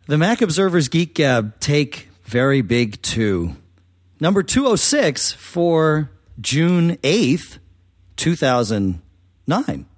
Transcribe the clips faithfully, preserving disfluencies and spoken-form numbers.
The Mac Observer's Geek Gab take very big two. Number two oh six for June eighth, two thousand nine.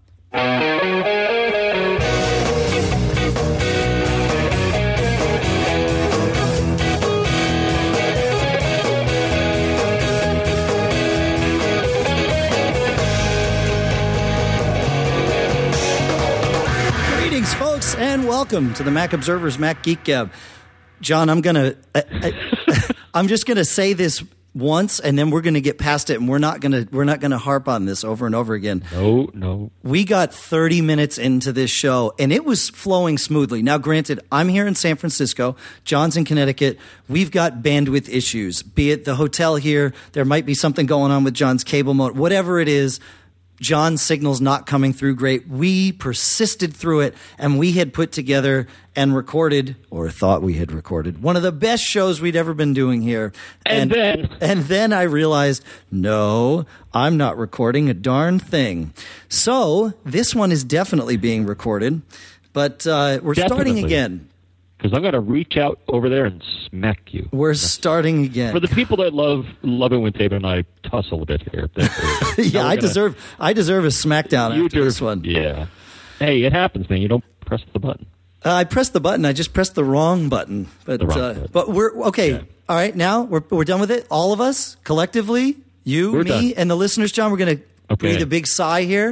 Greetings, folks, and welcome to the Mac Observer's Mac Geek Gab. John, I'm gonna, I, I, I'm just gonna say this once, and then we're gonna get past it, and we're not gonna, we're not gonna harp on this over and over again. No, no. We got thirty minutes into this show, and it was flowing smoothly. Now, granted, I'm here in San Francisco. John's in Connecticut. We've got bandwidth issues. Be it the hotel here, there might be something going on with John's cable modem. Whatever it is, John's signal's not coming through great. We persisted through it, and we had put together and recorded, or thought we had recorded, one of the best shows we'd ever been doing here. And, and then... And then I realized, no, I'm not recording a darn thing. So this one is definitely being recorded, but uh, we're Definitely. starting again. Because I'm going to reach out over there and smack you. We're starting again. For the people that love love it when David and I tussle a bit here. yeah, I gonna, deserve I deserve a smackdown you after do, this one. Yeah. Hey, it happens, man. You don't press the button. Uh, I pressed the button. I just pressed the wrong button. But the wrong uh, button. but we're okay. Yeah. All right, now we're we're done with it. All of us collectively, you, we're me, done. and the listeners. John, we're going to okay. breathe a big sigh here.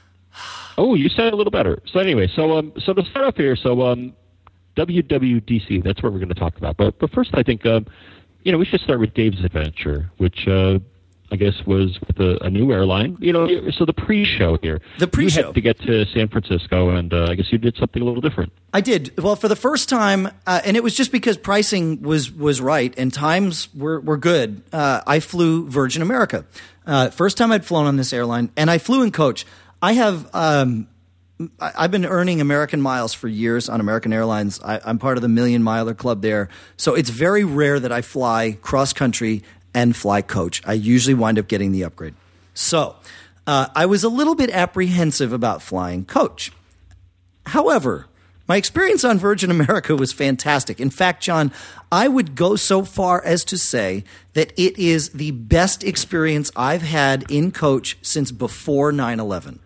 Oh, you said it a little better. So anyway, so um, so to start off here, so um. W W D C, that's what we're going to talk about. But but first, I think, um, you know, we should start with Dave's adventure, which uh, I guess was with a, a new airline. You know, so the pre-show here. The pre-show. You had to get to San Francisco, and uh, I guess you did something a little different. I did. Well, for the first time, uh, and it was just because pricing was was right and times were, were good, uh, I flew Virgin America. Uh, first time I'd flown on this airline, and I flew in coach. I have... Um, I've been earning American miles for years on American Airlines. I, I'm part of the Million Miler Club there. So it's very rare that I fly cross-country and fly coach. I usually wind up getting the upgrade. So uh, I was a little bit apprehensive about flying coach. However, my experience on Virgin America was fantastic. In fact, John, I would go so far as to say that it is the best experience I've had in coach since before nine eleven.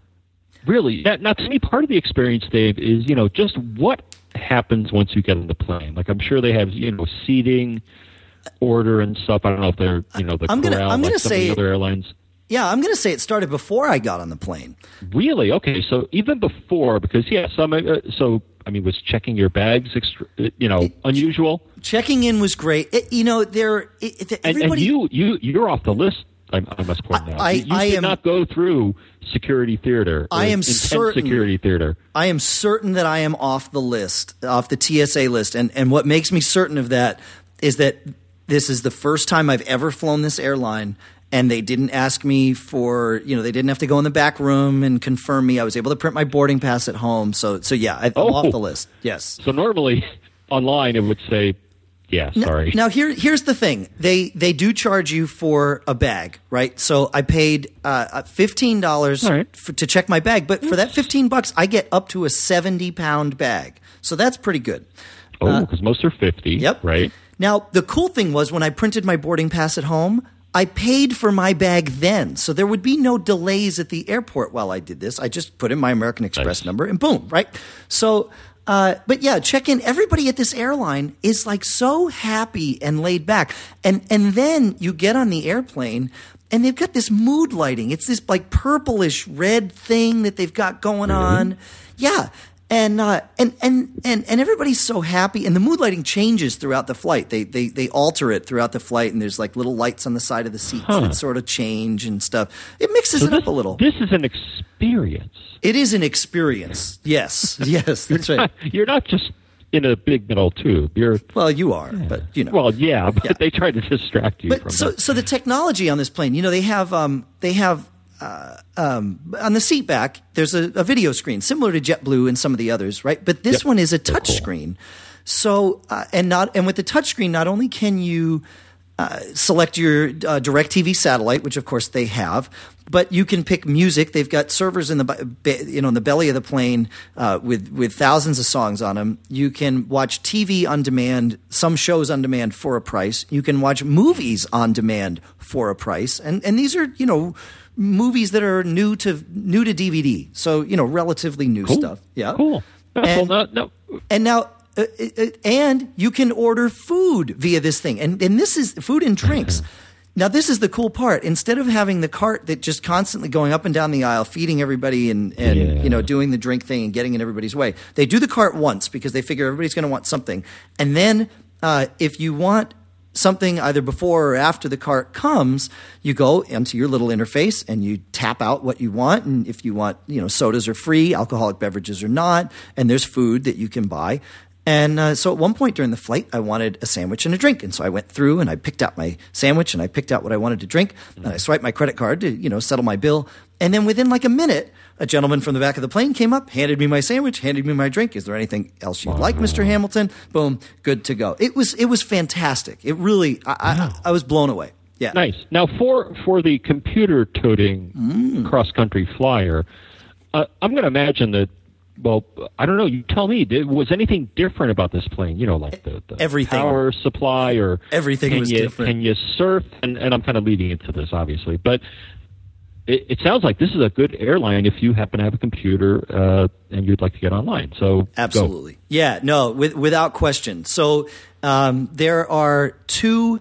Really, now, now to me, part of the experience, Dave, is, you know, just what happens once you get on the plane. Like, I'm sure they have, you know, seating order and stuff. I don't know if they're, you know, the I'm gonna, corral I'm like gonna some say, of the other airlines. Yeah, I'm going to say it started before I got on the plane. Really? Okay, so even before, because, yeah, some, uh, so, I mean, was checking your bags, extra, you know, it, unusual? Checking in was great. It, you know, there, it, it, everybody... And, and you, you, you're off the list. I, I must point out. I, you I did am, not go through security theater. I am intense certain. Security theater. I am certain that I am off the list, off the T S A list, and and what makes me certain of that is that this is the first time I've ever flown this airline, and they didn't ask me for, you know, they didn't have to go in the back room and confirm me. I was able to print my boarding pass at home. So so yeah, I'm oh. off the list. Yes. So normally online it would say. Yeah, sorry. Now, now here, here's the thing. They they do charge you for a bag, right? So I paid uh, fifteen dollars right. to check my bag, but for that fifteen bucks, I get up to a seventy pound bag. So that's pretty good. Oh, because uh, most are fifty. Yep. Right. Now, the cool thing was when I printed my boarding pass at home, I paid for my bag then. So there would be no delays at the airport while I did this. I just put in my American Express nice. number and boom, right? So... Uh, but yeah, check in. Everybody at this airline is like so happy and laid back. And and then you get on the airplane and they've got this mood lighting. It's this like purplish red thing that they've got going really? on. Yeah. And, uh, and, and, and, and everybody's so happy. And the mood lighting changes throughout the flight. They, they, they alter it throughout the flight. And there's like little lights on the side of the seats huh. that sort of change and stuff. It mixes so it this, up a little. This is an experience. It is an experience. Yes. Yes. That's right. You're not just in a big metal tube. You're well, you are, yeah. but you know. Well, yeah, but yeah. they try to distract you but from so, that. So the technology on this plane, you know, they have um, they have uh, um, on the seat back. There's a, a video screen similar to JetBlue and some of the others, right? But this yep. one is a touch cool. screen. So uh, and not and with the touch screen, not only can you uh, select your uh, DirecTV satellite, which of course they have. But you can pick music. They've got servers in the be- you know in the belly of the plane uh, with with thousands of songs on them. You can watch T V on demand, some shows on demand for a price. You can watch movies on demand for a price, and and these are you know movies that are new to new to D V D, so you know relatively new cool. stuff. Yeah, cool. And, well, no, no. and now. Uh, uh, and you can order food via this thing, and and this is food and drinks. Now, this is the cool part. Instead of having the cart that just constantly going up and down the aisle, feeding everybody and, and yeah. you know, doing the drink thing and getting in everybody's way, they do the cart once because they figure everybody's going to want something. And then uh, if you want something either before or after the cart comes, you go into your little interface and you tap out what you want. And if you want, you know, sodas are free, alcoholic beverages are not, and there's food that you can buy. And uh, so at one point during the flight, I wanted a sandwich and a drink. And so I went through and I picked out my sandwich and I picked out what I wanted to drink. Mm-hmm. And I swiped my credit card to, you know, settle my bill. And then within like a minute, a gentleman from the back of the plane came up, handed me my sandwich, handed me my drink. Is there anything else you'd wow. like, Mister Hamilton? Boom, good to go. It was it was fantastic. It really, I, wow. I, I was blown away. Yeah, nice. Now for for the computer toting mm. cross country flyer, uh, I'm going to imagine that. Well, I don't know. You tell me. Did, was anything different about this plane? You know, like the, the everything. power supply, or everything was you, different. Can you surf? And, and I'm kind of leading into this, obviously, but it, it sounds like this is a good airline if you happen to have a computer uh, and you'd like to get online. So absolutely, go. yeah, no, with, without question. So um, there are two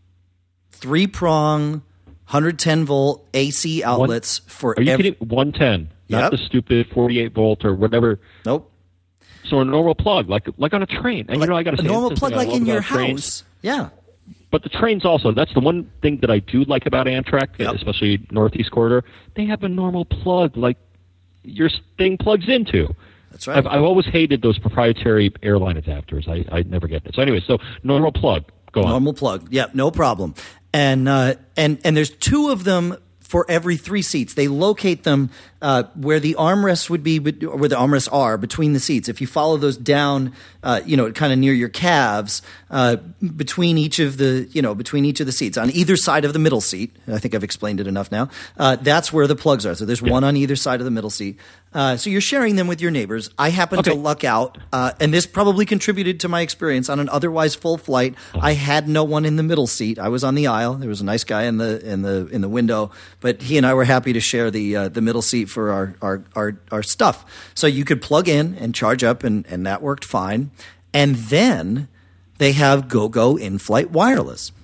three prong, one hundred ten volt A C outlets One, for. Are you every, kidding? one ten. Not Yep. the stupid forty-eight volt or whatever. Nope. So a normal plug, like like on a train. And like, you know, I got to say, a normal this plug thing I like love in your about house. Trains. Yeah. But the trains also, that's the one thing that I do like about Amtrak, Yep. especially Northeast Corridor. They have a normal plug like your thing plugs into. That's right. I've, I've always hated those proprietary airline adapters. I, I never get it. So anyway, so normal plug. Go on. Normal plug. Yeah, no problem. And uh, and and there's two of them for every three seats. They locate them uh, where the armrests would be, or where the armrests are between the seats. If you follow those down, uh, you know, kind of near your calves, uh, between each of the, you know, between each of the seats on either side of the middle seat. I think I've explained it enough now. Uh, that's where the plugs are. So there's yeah. one on either side of the middle seat. Uh, so you're sharing them with your neighbors. I happened okay. to luck out, uh, and this probably contributed to my experience on an otherwise full flight. I had no one in the middle seat. I was on the aisle. There was a nice guy in the in the in the window, but he and I were happy to share the uh, the middle seat for our, our our our stuff. So you could plug in and charge up, and and that worked fine. And then they have GoGo in-flight wireless.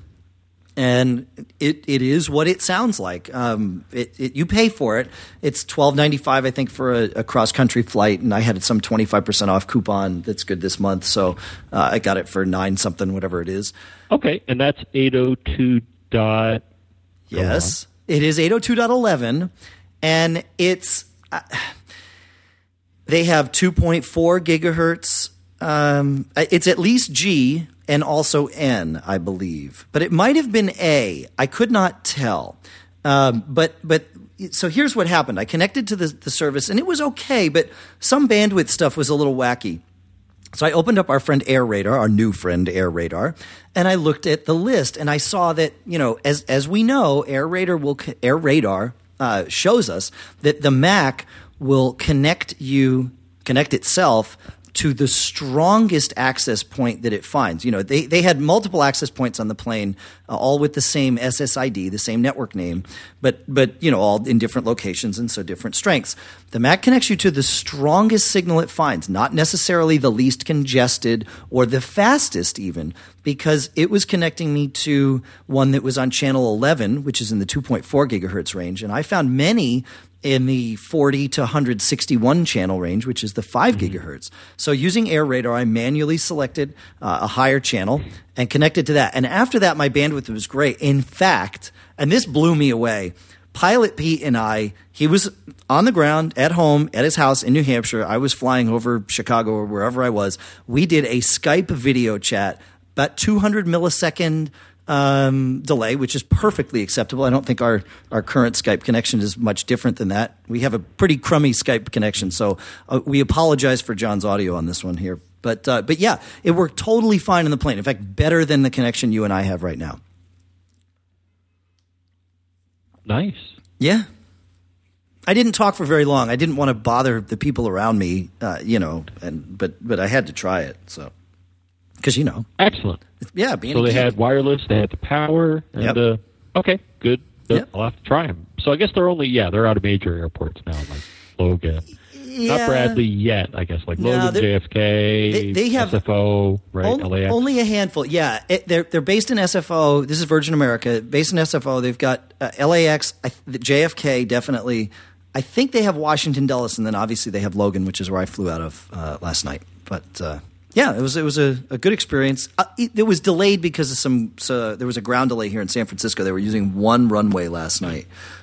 And it, it is what it sounds like. Um, it, it, you pay for it. It's twelve ninety-five, I think, for a, a cross-country flight, and I had some twenty-five percent off coupon that's good this month, so uh, I got it for nine something, whatever it is. Okay, and that's eight oh two dot. Yes, it is eight oh two dot eleven, and it's uh, they have two point four gigahertz. Um, it's at least G. And also N, I believe. But it might have been A. I could not tell. Um, but but so here's what happened. I connected to the, the service, and it was okay, but some bandwidth stuff was a little wacky. So I opened up our friend Air Radar, our new friend Air Radar, and I looked at the list, and I saw that, you know, as as we know, Air Radar will Air Radar uh, shows us that the Mac will connect you connect itself to the strongest access point that it finds. You know, they, they had multiple access points on the plane, uh, all with the same S S I D, the same network name, but, but, you know, all in different locations and so different strengths. The Mac connects you to the strongest signal it finds, not necessarily the least congested or the fastest even, because it was connecting me to one that was on channel eleven, which is in the two point four gigahertz range, and I found many in the forty to one sixty-one channel range, which is the five mm-hmm. gigahertz. So using Air Radar, I manually selected uh, a higher channel and connected to that. And after that, my bandwidth was great. In fact, and this blew me away, Pilot Pete and I, he was on the ground at home at his house in New Hampshire. I was flying over Chicago or wherever I was. We did a Skype video chat, about two hundred millisecond Um, delay, which is perfectly acceptable. I don't think our, our current Skype connection is much different than that. We have a pretty crummy Skype connection, so uh, we apologize for John's audio on this one here. But uh, but yeah, it worked totally fine in the plane. In fact, better than the connection you and I have right now. Nice. Yeah. I didn't talk for very long. I didn't want to bother the people around me, uh, you know, and but but I had to try it. So, because you know, excellent. Yeah, being so a they geek. had wireless, they had the power, and Yep. uh, okay, good. Uh, Yep. I'll have to try them. So I guess they're only yeah they're out of major airports now, like Logan, Yeah. not Bradley yet. I guess like No, Logan, they're- J F K, they- they have S F O, right? On- L A X. Only a handful. Yeah, it, they're they're based in S F O. This is Virgin America, based in S F O. They've got uh, L A X, I, the J F K definitely. I think they have Washington Dulles, and then obviously they have Logan, which is where I flew out of uh, last night. But uh, yeah, it was it was a, a good experience. Uh, it, it was delayed because of some. So there was a ground delay here in San Francisco. They were using one runway last night.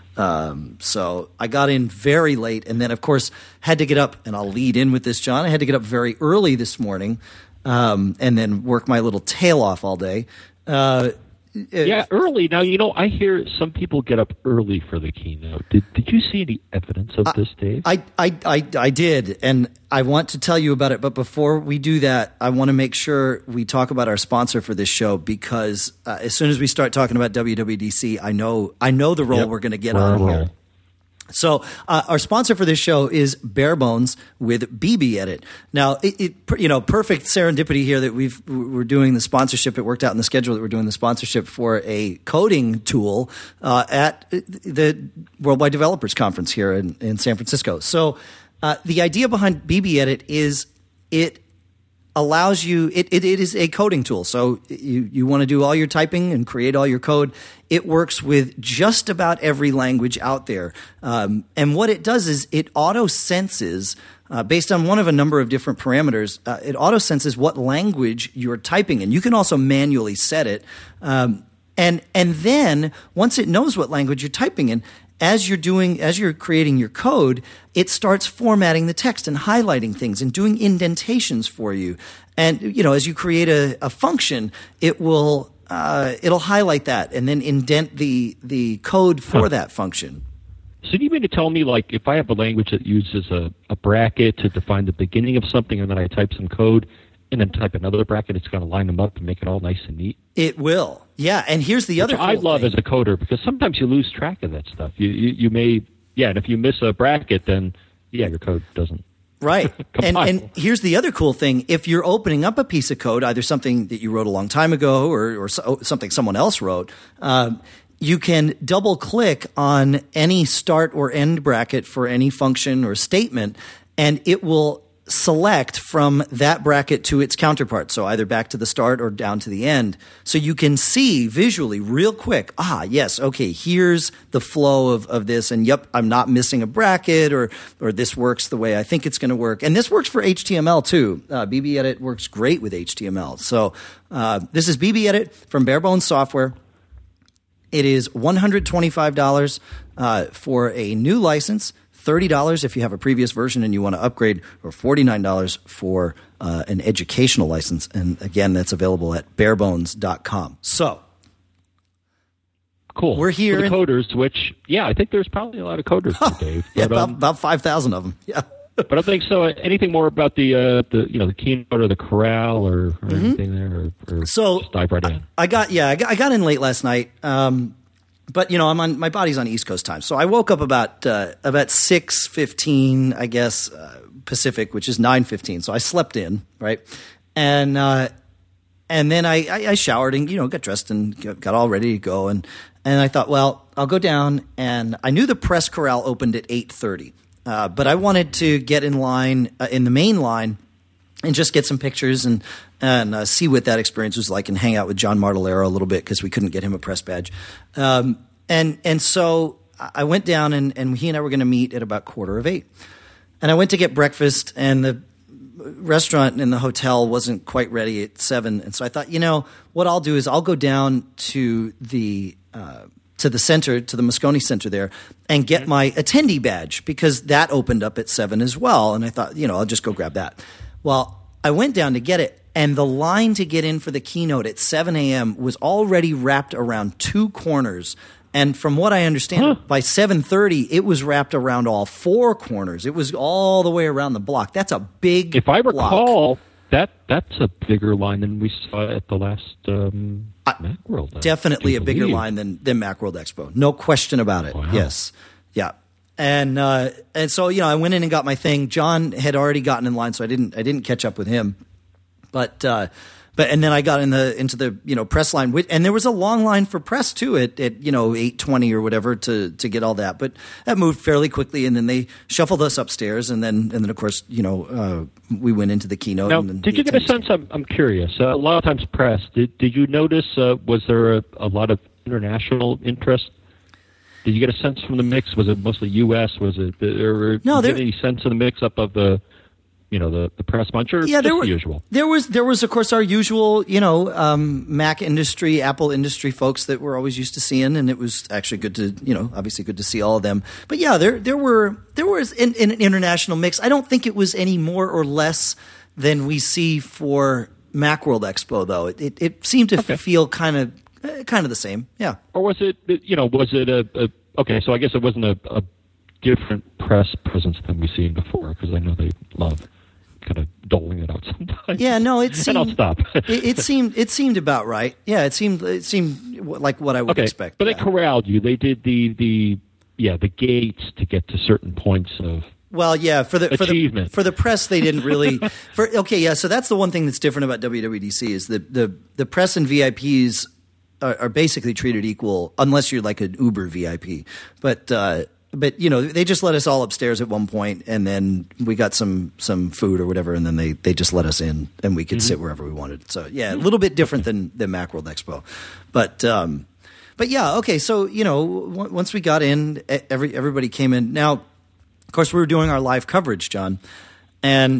Um, so I got in very late, and then of course had to get up. And I'll lead in with this, John. I had to get up very early this morning, um, and then work my little tail off all day. Uh, Yeah, early. Now, you know, I hear some people get up early for the keynote. Did Did you see any evidence of this, Dave? I, I, I, I did, and I want to tell you about it. But before we do that, I want to make sure we talk about our sponsor for this show, because uh, as soon as we start talking about W W D C, I know I know the role Yep. we're going to get We're on on a here. roll. So uh, our sponsor for this show is Bare Bones with B B Edit. Now, it, it you know, perfect serendipity here that we've we're doing the sponsorship. It worked out in the schedule that we're doing the sponsorship for a coding tool uh, at the Worldwide Developers Conference here in, in San Francisco. So uh, the idea behind B B Edit is it allows you it, it, it is a coding tool. So you, you want to do all your typing and create all your code. It works with just about every language out there. Um, and what it does is it auto senses uh, based on one of a number of different parameters. Uh, it auto senses what language you're typing in. You can also manually set it. Um, and and then once it knows what language you're typing in, as you're doing, as you're creating your code, it starts formatting the text and highlighting things and doing indentations for you. And you know, as you create a, a function, it will uh, it'll highlight that and then indent the the code for Huh. that function. So do you mean to tell me, like, if I have a language that uses a, a bracket to define the beginning of something, and then I type some code, and then type another bracket, it's going to line them up and make it all nice and neat? It will, yeah. And here's the Which other. Cool I love thing. as a coder, because sometimes you lose track of that stuff. You, you you may yeah, and if you miss a bracket, then yeah, your code doesn't. Right. and, Compile. and here's the other cool thing. If you're opening up a piece of code, either something that you wrote a long time ago or, or so, something someone else wrote, um, you can double click on any start or end bracket for any function or statement, and it will select from that bracket to its counterpart. So either back to the start or down to the end. So you can see visually real quick, ah, yes, okay, here's the flow of, of this. And yep, I'm not missing a bracket, or or this works the way I think it's going to work. And this works for H T M L too. Uh, B B Edit works great with H T M L. So uh, this is B B Edit from Bare Bones Software. It is one hundred twenty-five dollars uh, for a new license, thirty dollars if you have a previous version and you want to upgrade, or forty-nine dollars for uh, an educational license. And again, that's available at barebones dot com. So Cool. We're here For the in- coders, which, yeah, I think there's probably a lot of coders here, Dave. yeah, But, about, um, about five thousand of them. Yeah. but I think so. uh, Anything more about the, uh, the you know, the keynote or the corral or, or anything there? Or, or Mm-hmm. So just dive right in. I got yeah, I got, I got in late last night. Um, but you know, I'm on my body's on East Coast time, so I woke up about uh, about six fifteen, I guess, uh, Pacific, which is nine fifteen. So I slept in, right, and uh, and then I, I, I showered and you know got dressed and got, got all ready to go, and and I thought, well, I'll go down, and I knew the press corral opened at eight thirty, uh, but I wanted to get in line uh, in the main line and just get some pictures and and uh, see what that experience was like, and hang out with John Martellero a little bit because we couldn't get him a press badge. Um, and and so I went down, and, and he and I were going to meet at about quarter of eight. And I went to get breakfast, and the restaurant in the hotel wasn't quite ready at seven. And so I thought, you know, what I'll do is I'll go down to the uh, to the center, to the Moscone Center there, and get my attendee badge, because that opened up at seven as well. And I thought, you know, I'll just go grab that. Well, I went down to get it, and the line to get in for the keynote at seven a.m. was already wrapped around two corners. And from what I understand, Huh. by seven thirty, it was wrapped around all four corners. It was all the way around the block. That's a big If I block. recall, that that's a bigger line than we saw at the last um, Macworld. Definitely a bigger line than than Macworld Expo, no question about it. Wow. Yes, yeah, and uh, and so you know, I went in and got my thing. John had already gotten in line, so I didn't I didn't catch up with him, but. Uh, But and then I got in the into the you know press line, and there was a long line for press too at, at you know eight twenty or whatever to to get all that. But that moved fairly quickly, and then they shuffled us upstairs, and then and then of course you know uh, we went into the keynote. Now, and then did you get a sense? I'm I'm curious. Uh, a lot of times, press. Did did you notice? Uh, was there a, a lot of international interest? Did you get a sense from the mix? Was it mostly U S? Was it or no? There, did you get any sense of the mix up of the you know, the, the press bunch, or yeah, just there were, the usual? There was, there was, of course, our usual, you know, um, Mac industry, Apple industry folks that we're always used to seeing, and it was actually good to, you know, obviously good to see all of them. But yeah, there, there were, there was an, an international mix. I don't think it was any more or less than we see for Macworld Expo, though. It, it, it seemed to okay. feel kind of, uh, kind of the same. Yeah. Or was it, you know, was it a, a okay? So I guess it wasn't a, a different press presence than we've seen before, because I know they love kind of doling it out sometimes. Yeah, no, it seemed. And I'll stop. it, it seemed. It seemed about right. Yeah, it seemed. It seemed like what I would okay, expect. But yeah. they corralled you. They did the the yeah the gates to get to certain points of. Well, yeah, for the for achievement. the for the press, they didn't really. for okay, yeah. So that's the one thing that's different about W W D C is that the the press and V I Ps are, are basically treated equal, unless you're like an Uber V I P. But. Uh, But, you know, they just let us all upstairs at one point, and then we got some some food or whatever, and then they, they just let us in, and we could mm-hmm. sit wherever we wanted. So, yeah, a little bit different than, than Macworld Expo. But, um, but yeah, okay, so, you know, w- once we got in, every everybody came in. Now, of course, we were doing our live coverage, John, and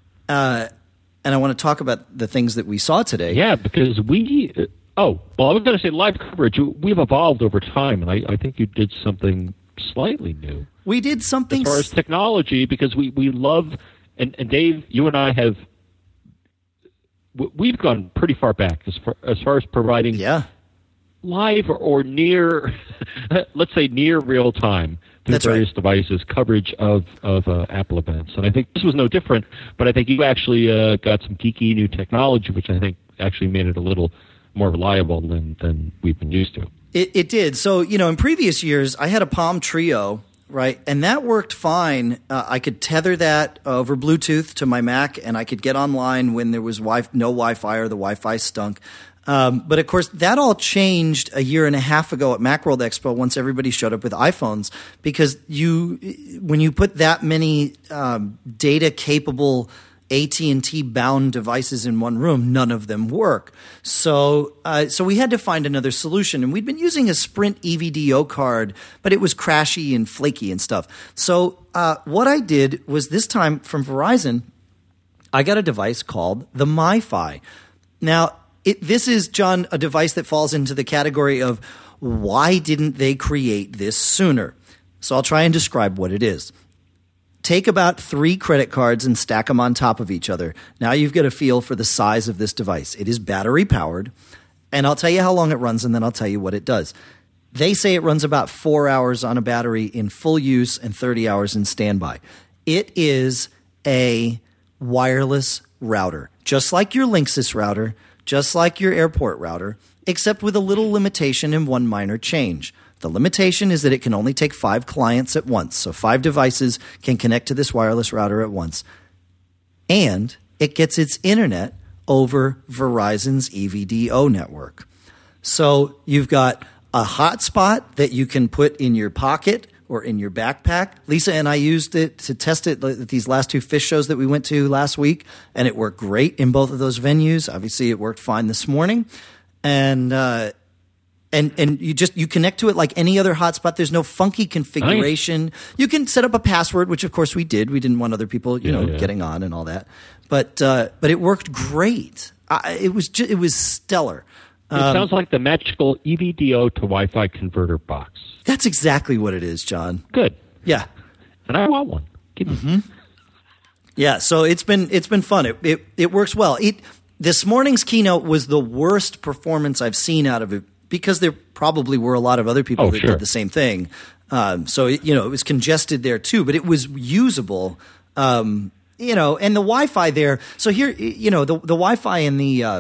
uh, and I want to talk about the things that we saw today. Yeah, because we – oh, well, I was going to say live coverage. We've evolved over time, and I, I think you did something – slightly new. We did something as far as technology, because we, we love and, and Dave, you and I have we've gone pretty far back as far as far as providing yeah. live or, or near let's say near real time through That's various right. devices coverage of of uh, Apple events. And I think this was no different, but I think you actually uh, got some geeky new technology, which I think actually made it a little more reliable than than we've been used to. It, it did. So, you know, in previous years, I had a Palm Trio, right? And that worked fine. Uh, I could tether that over Bluetooth to my Mac, and I could get online when there was wi- no Wi-Fi or the Wi-Fi stunk. Um, but, of course, that all changed a year and a half ago at Macworld Expo once everybody showed up with iPhones, because you, when you put that many um, data-capable A T and T bound devices in one room, none of them work. So uh, so we had to find another solution. And we'd been using a Sprint E V D O card, but it was crashy and flaky and stuff. So uh, what I did was this time from Verizon, I got a device called the MiFi. Now, it, this is, John, a device that falls into the category of why didn't they create this sooner? So I'll try and describe what it is. Take about three credit cards and stack them on top of each other. Now you've got a feel for the size of this device. It is battery powered, and I'll tell you how long it runs, and then I'll tell you what it does. They say it runs about four hours on a battery in full use and thirty hours in standby. It is a wireless router, just like your Linksys router, just like your airport router, except with a little limitation and one minor change. The limitation is that it can only take five clients at once, so five devices can connect to this wireless router at once. And it gets its internet over Verizon's E V D O network. So you've got a hotspot that you can put in your pocket or in your backpack. Lisa and I used it to test it at these last two fish shows that we went to last week, and it worked great in both of those venues. Obviously, it worked fine this morning. And uh And and you just you connect to it like any other hotspot. There's no funky configuration. Nice. You can set up a password, which of course we did. We didn't want other people, you yeah, know, yeah. getting on and all that. But uh, but it worked great. I, it was just, it was stellar. It um, sounds like the magical E V D O to Wi-Fi converter box. That's exactly what it is, John. Good. Yeah. And I want one. Give me. Mm-hmm. Yeah. So it's been it's been fun. It it, it works well. It this morning's keynote was the worst performance I've seen out of it, because there probably were a lot of other people oh, that sure. did the same thing. Um, so, it, you know, it was congested there too, but it was usable. Um, you know, and the Wi-Fi there. So here, you know, the the Wi-Fi in the uh,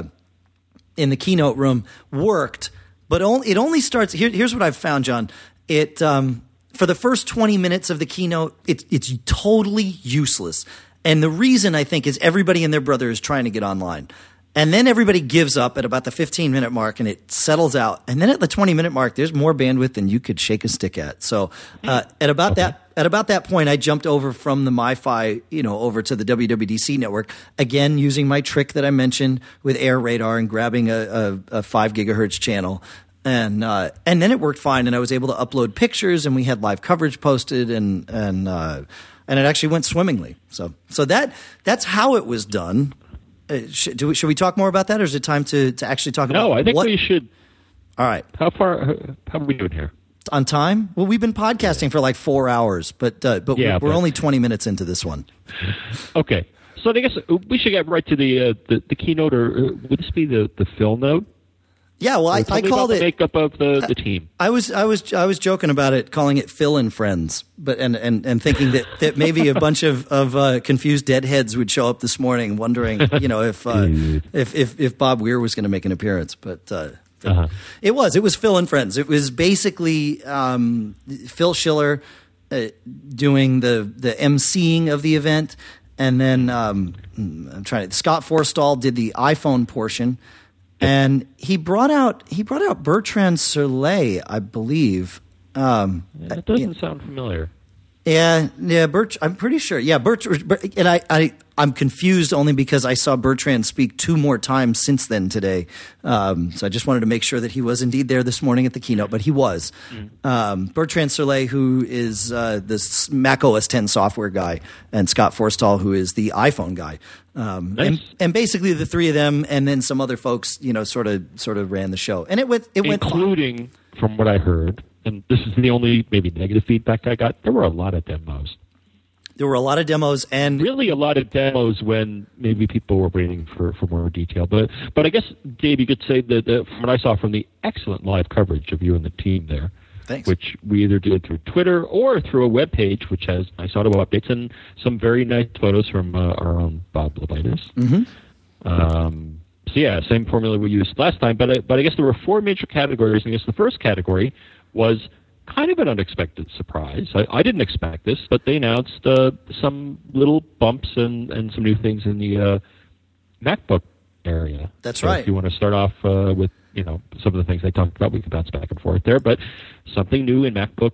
in the keynote room worked, but only, it only starts. Here, here's what I've found, John. It um, for the first twenty minutes of the keynote, it's it's totally useless. And the reason, I think, is everybody and their brother is trying to get online. And then everybody gives up at about the fifteen-minute mark, and it settles out. And then at the twenty-minute mark, there's more bandwidth than you could shake a stick at. So uh, at about okay. that at about that point, I jumped over from the MiFi, you know, over to the W W D C network, again using my trick that I mentioned with Air Radar and grabbing a, a, a five gigahertz channel. And uh, and then it worked fine, and I was able to upload pictures, and we had live coverage posted, and and uh, and it actually went swimmingly. So so that that's how it was done. Uh, should, do we, should we talk more about that, or is it time to, to actually talk about? No, I think what? we should. All right. How far? How are we doing here? On time? Well, we've been podcasting yeah. for like four hours, but uh, but yeah, we're, we're but... only twenty minutes into this one. Okay, so I guess we should get right to the uh, the, the keynote, or uh, would this be the the Phil note? Yeah, well, I, I called it the makeup of the, the team. I was I was I was joking about it, calling it Phil and Friends, but and and, and thinking that, that maybe a bunch of of uh, confused deadheads would show up this morning, wondering, you know, if uh, if, if if Bob Weir was going to make an appearance, but. Uh, uh-huh. It was. It was Phil and Friends. It was basically um, Phil Schiller uh, doing the the emceeing of the event, and then um, I'm trying to. Scott Forstall did the iPhone portion. And he brought out he brought out Bertrand Serlet, I believe. Um, yeah, that doesn't yeah. sound familiar. Yeah, yeah, Bert. I'm pretty sure. Yeah, Bertrand. And I, I, I'm confused only because I saw Bertrand speak two more times since then today. Um, so I just wanted to make sure that he was indeed there this morning at the keynote, but he was. Mm. Um, Bertrand Serlet, who is uh, the Mac O S ten software guy, and Scott Forstall, who is the iPhone guy. Um, nice. and, and basically the three of them, and then some other folks, you know, sort of sort of ran the show, and it went it went including from what I heard. And this is the only maybe negative feedback I got. There were a lot of demos. There were a lot of demos, and really a lot of demos when maybe people were waiting for, for more detail. But but I guess, Dave, you could say that uh, from what I saw from the excellent live coverage of you and the team there, Thanks. which we either did through Twitter or through a web page, which has nice audio updates and some very nice photos from uh, our own Bob Lobitis. Mm-hmm. Um, so yeah, same formula we used last time. But I, but I guess there were four major categories. And I guess the first category was kind of an unexpected surprise. I, I didn't expect this, but they announced uh, some little bumps and, and some new things in the uh, MacBook area. That's so right. If you want to start off uh, with you know some of the things they talked about, we can bounce back and forth there. But something new in MacBook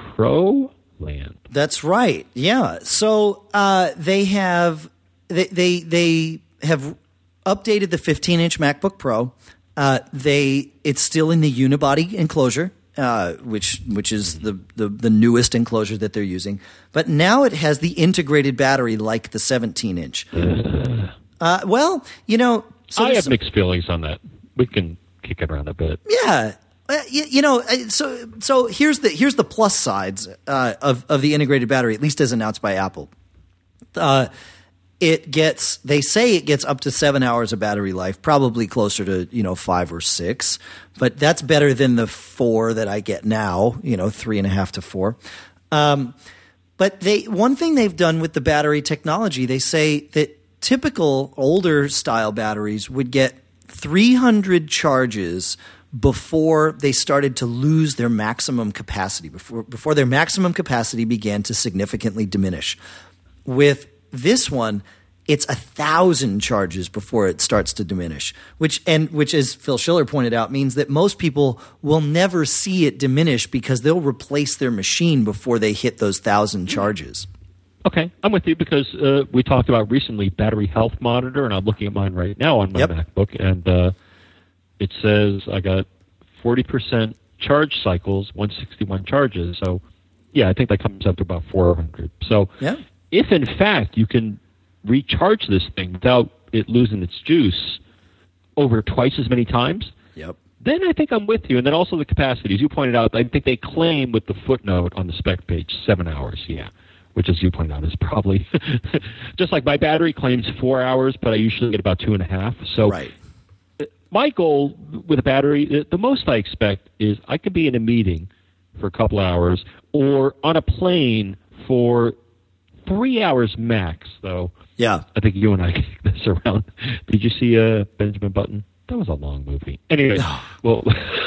Pro land. That's right. Yeah. So uh, they have they they they have updated the fifteen inch MacBook Pro. Uh, they it's still in the unibody enclosure, uh, which which is the, the the newest enclosure that they're using. But now it has the integrated battery like the seventeen inch. Uh, well, you know, so I have some, mixed feelings on that. We can kick it around a bit. Yeah. Uh, you, you know, so so here's the here's the plus sides uh, of of the integrated battery, at least as announced by Apple. Uh, It gets, they say it gets up to seven hours of battery life, probably closer to, you know, five or six, but that's better than the four that I get now, you know, three and a half to four. Um, but they, one thing they've done with the battery technology, they say that typical older style batteries would get three hundred charges before they started to lose their maximum capacity, before, before their maximum capacity began to significantly diminish. With this one, it's a thousand charges before it starts to diminish, which and which, as Phil Schiller pointed out, means that most people will never see it diminish because they'll replace their machine before they hit those thousand charges. Okay, I'm with you because uh, we talked about recently battery health monitor, and I'm looking at mine right now on my yep. MacBook, and uh, it says I got forty percent charge cycles, one hundred sixty-one charges. So, yeah, I think that comes up to about four hundred. So. Yeah. If, in fact, you can recharge this thing without it losing its juice over twice as many times, yep. then I think I'm with you. And then also the capacity. As you pointed out, I think they claim with the footnote on the spec page seven hours, yeah, which, as you pointed out, is probably just like my battery claims four hours, but I usually get about two and a half. So right. my goal with a battery, the most I expect is I could be in a meeting for a couple hours or on a plane for three hours max, though. Yeah. I think you and I kicked this around. Did you see uh, Benjamin Button? That was a long movie. Anyway, well,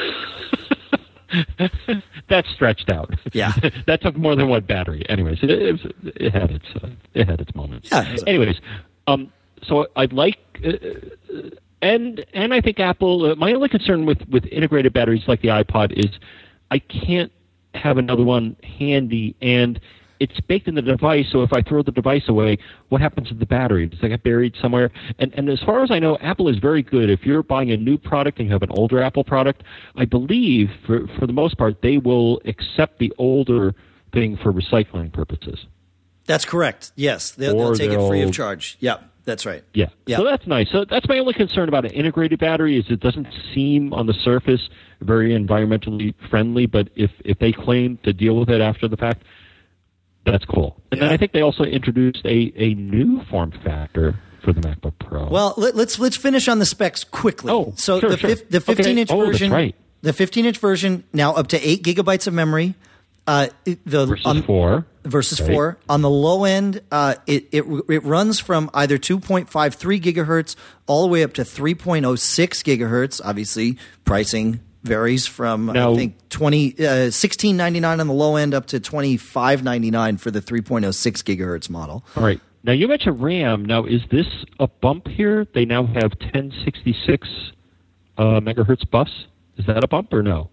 that stretched out. Yeah. That took more than one battery. Anyways, it, it, was, it had its uh, it had its moments. Yeah. Anyways, um, so I'd like, uh, and and I think Apple. Uh, my only concern with with integrated batteries like the iPod is I can't have another one handy, and it's baked in the device, so if I throw the device away, what happens to the battery? Does it get buried somewhere? And, and as far as I know, Apple is very good. If you're buying a new product and you have an older Apple product, I believe, for, for the most part, they will accept the older thing for recycling purposes. That's correct. Yes, they'll, they'll take it free of charge. Yeah, that's right. Yeah. yeah, so that's nice. So that's my only concern about an integrated battery is it doesn't seem on the surface very environmentally friendly, but if, if they claim to deal with it after the fact, that's cool. And yeah. then I think they also introduced a, a new form factor for the MacBook Pro. Well, let, let's let's finish on the specs quickly. Oh, so sure, the sure. fif- the fifteen inch okay. oh, version, that's right. the fifteen inch version now up to eight gigabytes of memory. Uh, the versus on, four versus right. four on the low end. Uh, it it it runs from either two point five three gigahertz all the way up to three point oh six gigahertz. Obviously, pricing varies from now, I think twenty uh, sixteen ninety nine on the low end up to twenty five ninety nine for the three point oh six gigahertz model. All right. Now you mentioned RAM. Now is this a bump here? They now have ten sixty-six uh, megahertz bus. Is that a bump or no?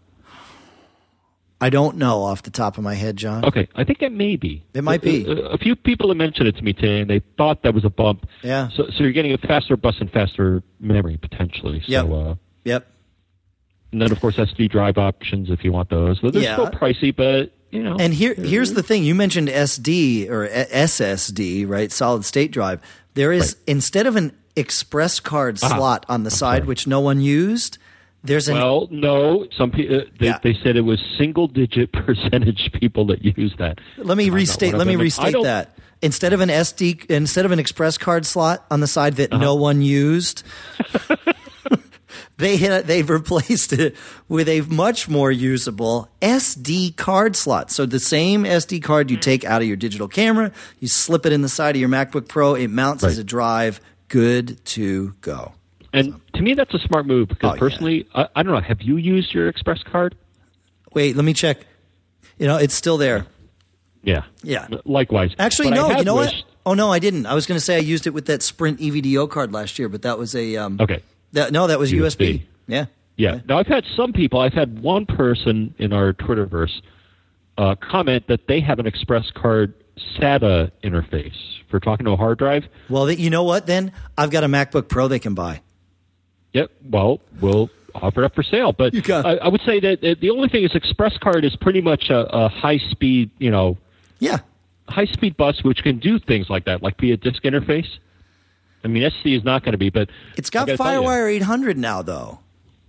I don't know off the top of my head, John. Okay, I think it may be. It might be. A, a, a few people have mentioned it to me today, and they thought that was a bump. Yeah. So, so you're getting a faster bus and faster memory potentially. So, yep. Uh, yep. And then, of course, S D drive options if you want those. So they're yeah. still pricey, but, you know. And here, here's the thing. You mentioned S D or S S D, right? Solid state drive. There is, right. instead of an express card ah, slot on the I'm side, sorry. which no one used, there's an... Well, no. Some people, uh, they, yeah. they said it was single-digit percentage people that use that. Let me restate, let me restate that. Instead of an S D, instead of an express card slot on the side that uh-huh. no one used... They hit, they've replaced it with a much more usable S D card slot. So the same S D card you take out of your digital camera, you slip it in the side of your MacBook Pro, it mounts right. as a drive, good to go. And so. To me, that's a smart move because oh, personally, yeah. I, I don't know, have you used your Express card? Wait, let me check. You know, it's still there. Yeah. Yeah. Likewise. Actually, but no, you know wished... what? Oh, no, I didn't. I was going to say I used it with that Sprint E V D O card last year, but that was a... Um, okay. That, no, that was U S B. U S B. Yeah. yeah. Yeah. Now, I've had some people, I've had one person in our Twitterverse uh, comment that they have an Express card SATA interface for talking to a hard drive. Well, you know what, then? I've got a MacBook Pro they can buy. Yep. Well, we'll offer it up for sale. But I, I would say that the only thing is Express card is pretty much a, a high-speed, you know, yeah, high-speed bus which can do things like that, like be a disk interface. I mean, S D is not going to be, but... It's got FireWire eight hundred now, though.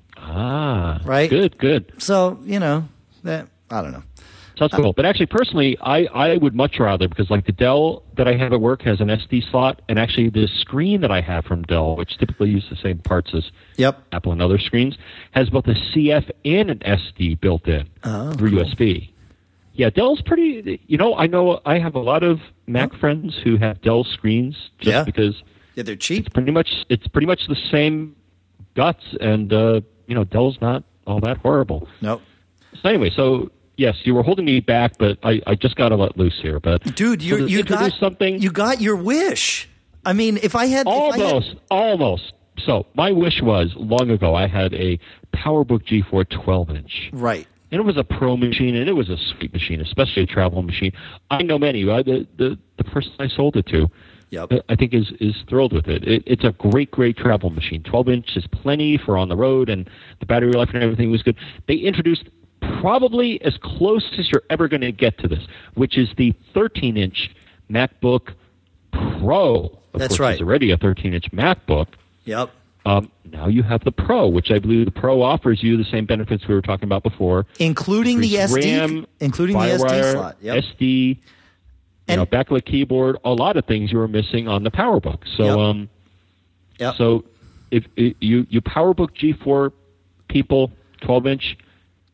Ah. Right? Good, good. So, you know, that I don't know. Sounds cool. Uh, but actually, personally, I, I would much rather, because like the Dell that I have at work has an S D slot, and actually the screen that I have from Dell, which typically use the same parts as yep. Apple and other screens, has both a C F and an S D built in oh, through cool. U S B. Yeah, Dell's pretty... You know, I know I have a lot of Mac oh. friends who have Dell screens just yeah. because... Yeah, they're cheap. It's pretty much it's pretty much the same guts, and uh, you know Dell's not all that horrible. Nope. So anyway, so yes, you were holding me back, but I, I just got to let loose here. But dude, you so you got something. You got your wish. I mean, if I had almost, if I had... almost. So my wish was long ago. I had a PowerBook G four twelve inch. Right. And it was a pro machine, and it was a sweet machine, especially a travel machine. I know many. I, the, the the person I sold it to. Yep. I think is is thrilled with it. it. It's a great, great travel machine. twelve inch is plenty for on the road, and the battery life and everything was good. They introduced probably as close as you're ever going to get to this, which is the thirteen inch MacBook Pro. Of That's course, right. There's already a thirteen inch MacBook. Yep. Um, now you have the Pro, which I believe the Pro offers you the same benefits we were talking about before, including the S D, RAM, including FireWire, the S D slot. Yep. S D. You know, backlit keyboard, a lot of things you were missing on the PowerBook. So, yep. um, yep. so if, if you you PowerBook G four people, twelve inch,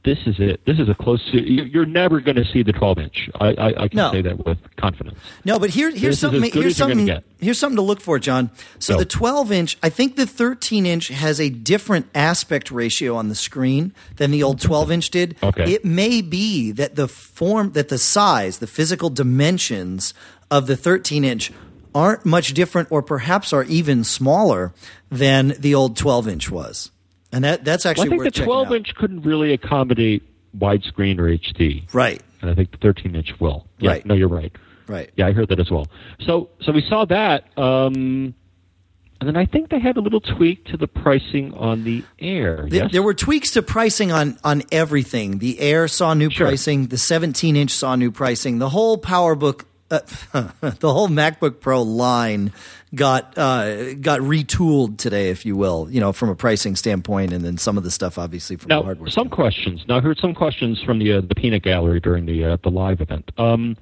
this is it. This is a close. You're never going to see the twelve inch. I, I, I can no. say that with confidence. No, but here, here's this something. Here's something. Here's something to look for, John. So no. the twelve inch, I think the thirteen inch has a different aspect ratio on the screen than the old twelve inch did. Okay. It may be that the form, that the size, the physical dimensions of the thirteen inch aren't much different, or perhaps are even smaller than the old twelve inch was. And that, that's actually well, I worth think the checking twelve out. inch couldn't really accommodate widescreen or H D. Right. And I think the thirteen inch will. Yeah, right. No, you're right. Right. Yeah, I heard that as well. So so we saw that. Um, and then I think they had a little tweak to the pricing on the Air. There, yes? there were tweaks to pricing on, on everything. The Air saw new Sure. pricing. The seventeen inch saw new pricing. The whole PowerBook, uh, the whole MacBook Pro line got uh, got retooled today, if you will, you know, from a pricing standpoint, and then some of the stuff, obviously, from now, a hardware some standpoint. questions. Now, I heard some questions from the uh, the Peanut Gallery during the uh, the live event. Um,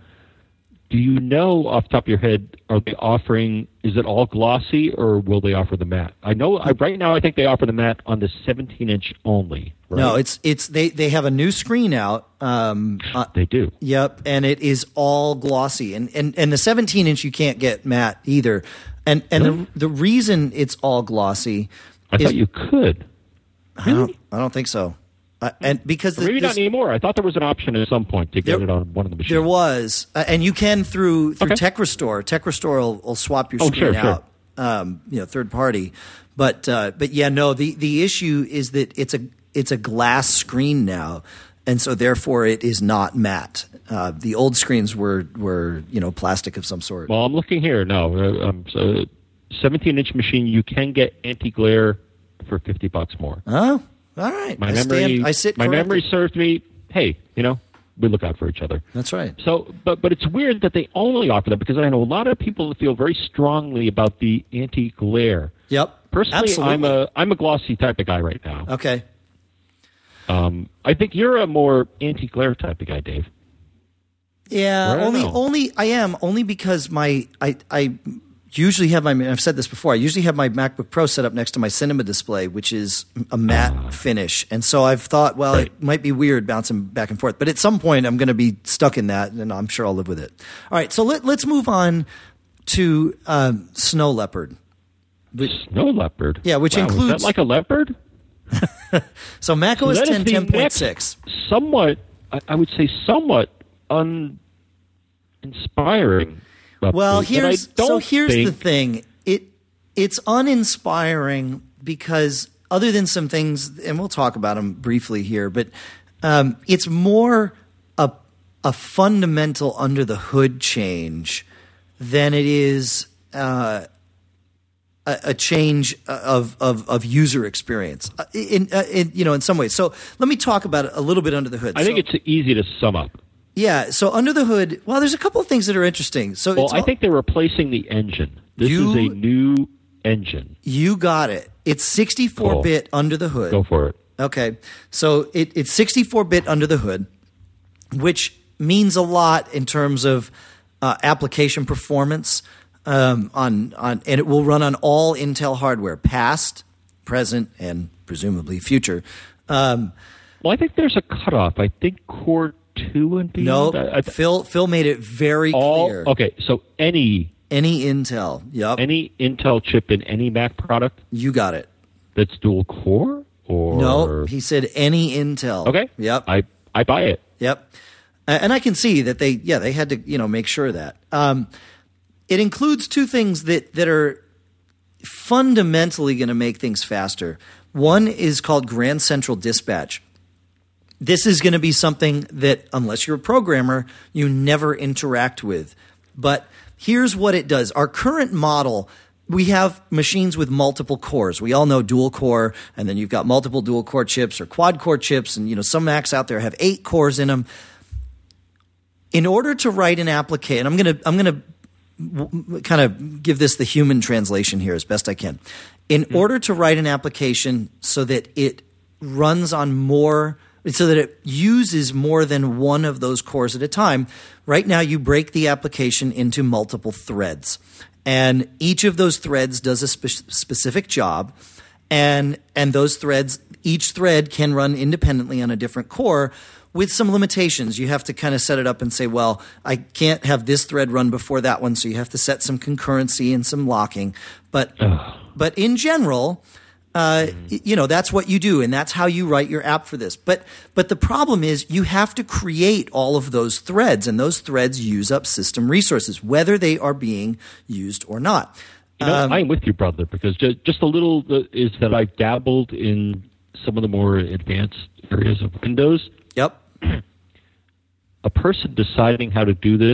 do you know off the top of your head, are they offering, is it all glossy, or will they offer the matte? I know I, right now I think they offer the matte on the seventeen inch only. Right? No, it's it's they, they have a new screen out. Um, uh, They do. Yep, and it is all glossy, and and, and the seventeen inch you can't get matte either. And and Really? the the reason it's all glossy, I is, thought you could. I don't, I don't think so. Uh, and because the, Maybe this, not anymore. I thought there was an option at some point to get There- it on one of the machines. there was, uh, and you can through through Okay. Tech Restore. Tech Restore will, will swap your Oh, screen sure, sure. out, um, you know, third party. But uh, but yeah, no. The the issue is that it's a it's a glass screen now, and so therefore it is not matte. Uh, the old screens were were you know plastic of some sort. Well, I'm looking here. No, uh, um, so seventeen inch machine, you can get anti-glare for fifty bucks more. Oh, all right. My I memory, stand, I sit my corrected. memory served me. Hey, you know, we look out for each other. That's right. So, but but it's weird that they only offer that, because I know a lot of people that feel very strongly about the anti-glare. Yep. Personally, Absolutely. I'm a I'm a glossy type of guy right now. Okay. Um, I think you're a more anti-glare type of guy, Dave. Yeah, I don't only know. only I am only because my I I usually have my I've said this before. I usually have my MacBook Pro set up next to my Cinema display, which is a matte Ah. finish, and so I've thought, well, Right. it might be weird bouncing back and forth, but at some point I'm going to be stuck in that, and I'm sure I'll live with it. All right, so let, let's move on to um, Snow Leopard. Snow leopard. Yeah, which Wow, is includes- that like a leopard? So macOS So that is ten the ten point next six. Somewhat, I, I would say, somewhat uninspiring. update Well, that here's I don't so here's think, the thing. It it's uninspiring because other than some things, and we'll talk about them briefly here, but um, it's more a a fundamental under the hood change than it is uh, a, a change of, of of user experience. Uh, In, uh, in you know in some ways. So let me talk about it a little bit under the hood. I think So- it's easy to sum up. yeah. So under the hood, well, there's a couple of things that are interesting. So Well, it's I all- think they're replacing the engine. This You- is a new engine. You got it. It's sixty-four bit under the hood. Go for it. Okay. So it, it's sixty-four bit under the hood, which means a lot in terms of uh, application performance um, on, on, and it will run on all Intel hardware, past, present, and presumably future. Um, Well, I think there's a cutoff. I think Core two and no, beyond. I, I, Phil, Phil made it very all clear. okay. So any Any Intel. Yep. any Intel chip in any Mac product You got it. that's dual core, or No, he said any Intel. okay. Yep. I I buy it. Yep. Uh, and I can see that they, yeah, they had to, you know, make sure of that. Um, it includes two things that, that are fundamentally going to make things faster. One is called Grand Central Dispatch. This is going to be something that, unless you're a programmer, you never interact with. But here's what it does. Our current model, we have machines with multiple cores. We all know dual core, and then you've got multiple dual core chips or quad core chips, and you know some Macs out there have eight cores in them. In order to write an application, I'm going to I'm going to kind of give this the human translation here as best I can. In mm. order to write an application so that it runs on more, so that it uses more than one of those cores at a time, right now you break the application into multiple threads. And each of those threads does a spe- specific job. and and those threads, each thread can run independently on a different core with some limitations. You have to kind of set it up and say, well, I can't have this thread run before that one, so you have to set some concurrency and some locking. But Ugh. but in general, uh, you know, that's what you do, and that's how you write your app for this. But but the problem is you have to create all of those threads, and those threads use up system resources, whether they are being used or not. You know, Um, I'm with you, brother, because just, just a little uh, is that I've dabbled in some of the more advanced areas of Windows. Yep. A person deciding how to do this,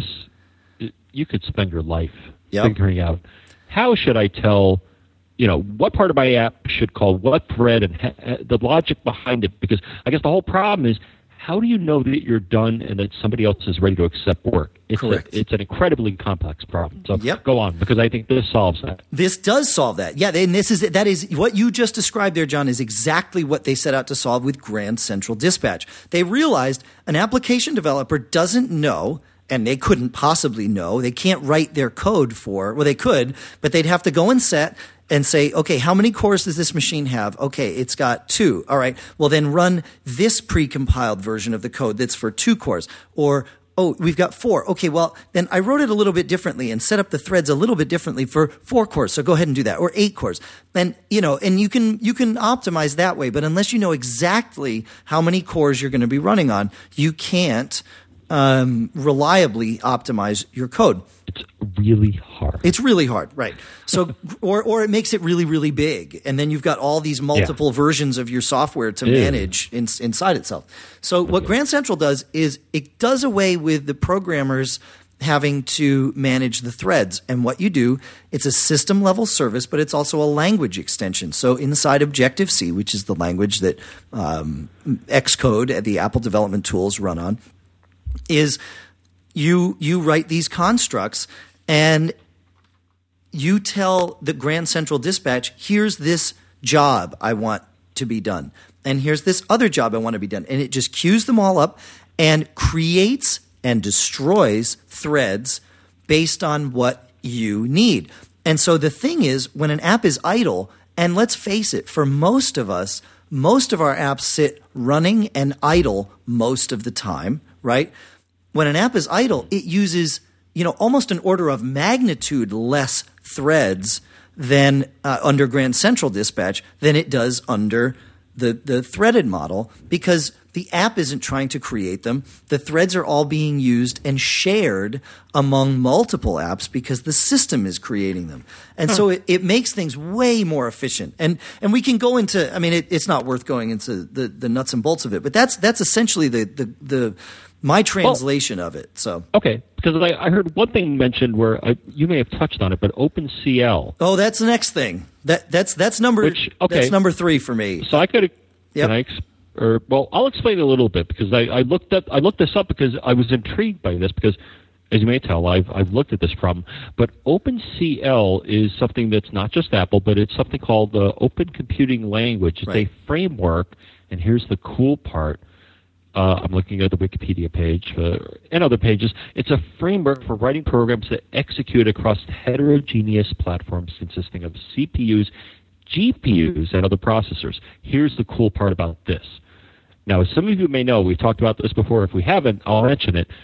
you could spend your life Yep. figuring out how should I tell, you know, what part of my app should call what thread and ha- the logic behind it. Because I guess the whole problem is, how do you know that you're done and that somebody else is ready to accept work? It's Correct. A, it's an incredibly complex problem. So Yep. go on, because I think this solves that. This does solve that. Yeah, and this is that is what you just described there, John, is exactly what they set out to solve with Grand Central Dispatch. They realized an application developer doesn't know, and they couldn't possibly know. They can't write their code for, well, they could, but they'd have to go and set and say, okay, how many cores does this machine have? Okay, it's got two. All right, well, then run this precompiled version of the code that's for two cores. Or, oh, we've got four. Okay, well, then I wrote it a little bit differently and set up the threads a little bit differently for four cores. So go ahead and do that. Or eight cores. And, you know, and you can, you can optimize that way. But unless you know exactly how many cores you're going to be running on, you can't um, reliably optimize your code. It's really hard. It's really hard, right? So, or or it makes it really, really big, and then you've got all these multiple Yeah. versions of your software to Ew. manage in, inside itself. So, what Okay. Grand Central does is it does away with the programmers having to manage the threads. And what you do, it's a system level service, but it's also a language extension. So, inside Objective-C, which is the language that um, Xcode, the Apple development tools, run on, is you you write these constructs and you tell the Grand Central Dispatch, here's this job I want to be done, and here's this other job I want to be done. And it just queues them all up and creates and destroys threads based on what you need. And so the thing is, when an app is idle, and let's face it, for most of us, most of our apps sit running and idle most of the time, right? When an app is idle, it uses, you know, almost an order of magnitude less threads than uh, under Grand Central Dispatch than it does under the, the threaded model, because the app isn't trying to create them. The threads are all being used and shared among multiple apps because the system is creating them. And huh. so it, it makes things way more efficient. And and we can go into, I mean, it, it's not worth going into the, the nuts and bolts of it, but that's that's essentially the the, the my translation well, of it. So okay, because I, I heard one thing mentioned where I, you may have touched on it, but OpenCL. Oh, that's the next thing. That that's that's number Which, okay. that's number three for me. So I could yep. can I ex- or well, I'll explain a little bit because I, I looked up I looked this up because I was intrigued by this because, as you may tell, I've I've looked at this problem. But OpenCL is something that's not just Apple, but it's something called the Open Computing Language. It's right. a framework, and here's the cool part. Uh, I'm looking at the Wikipedia page uh, and other pages. It's a framework for writing programs that execute across heterogeneous platforms consisting of C P Us, G P Us, and other processors. Here's the cool part about this. Now, as some of you may know, we've talked about this before. If we haven't, I'll mention it.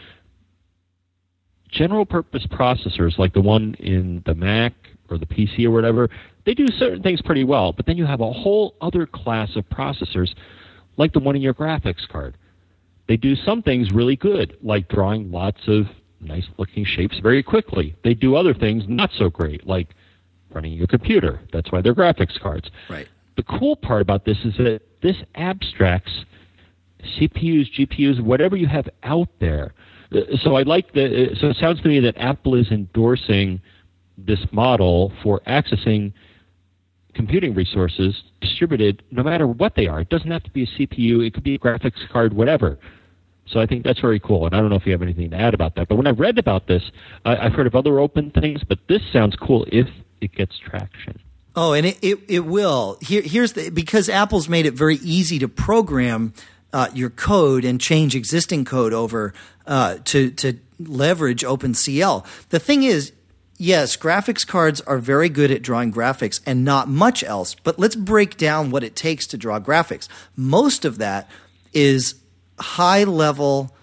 General-purpose processors, like the one in the Mac or the P C or whatever, they do certain things pretty well. But then you have a whole other class of processors, like the one in your graphics card. They do some things really good, like drawing lots of nice-looking shapes very quickly. They do other things not so great, like running your computer. That's why they're graphics cards. Right. The cool part about this is that this abstracts C P Us, G P Us, whatever you have out there. So I like the. So it sounds to me that Apple is endorsing this model for accessing computing resources distributed no matter what they are. It doesn't have to be a C P U. It could be a graphics card, whatever. So I think that's very cool, and I don't know if you have anything to add about that. But when I read about this, I, I've heard of other open things, but this sounds cool if it gets traction. Oh, and it, it, it will. Here, here's the because Apple's made it very easy to program uh, your code and change existing code over uh, to to leverage OpenCL. The thing is, yes, graphics cards are very good at drawing graphics and not much else. But let's break down what it takes to draw graphics. Most of that is high-level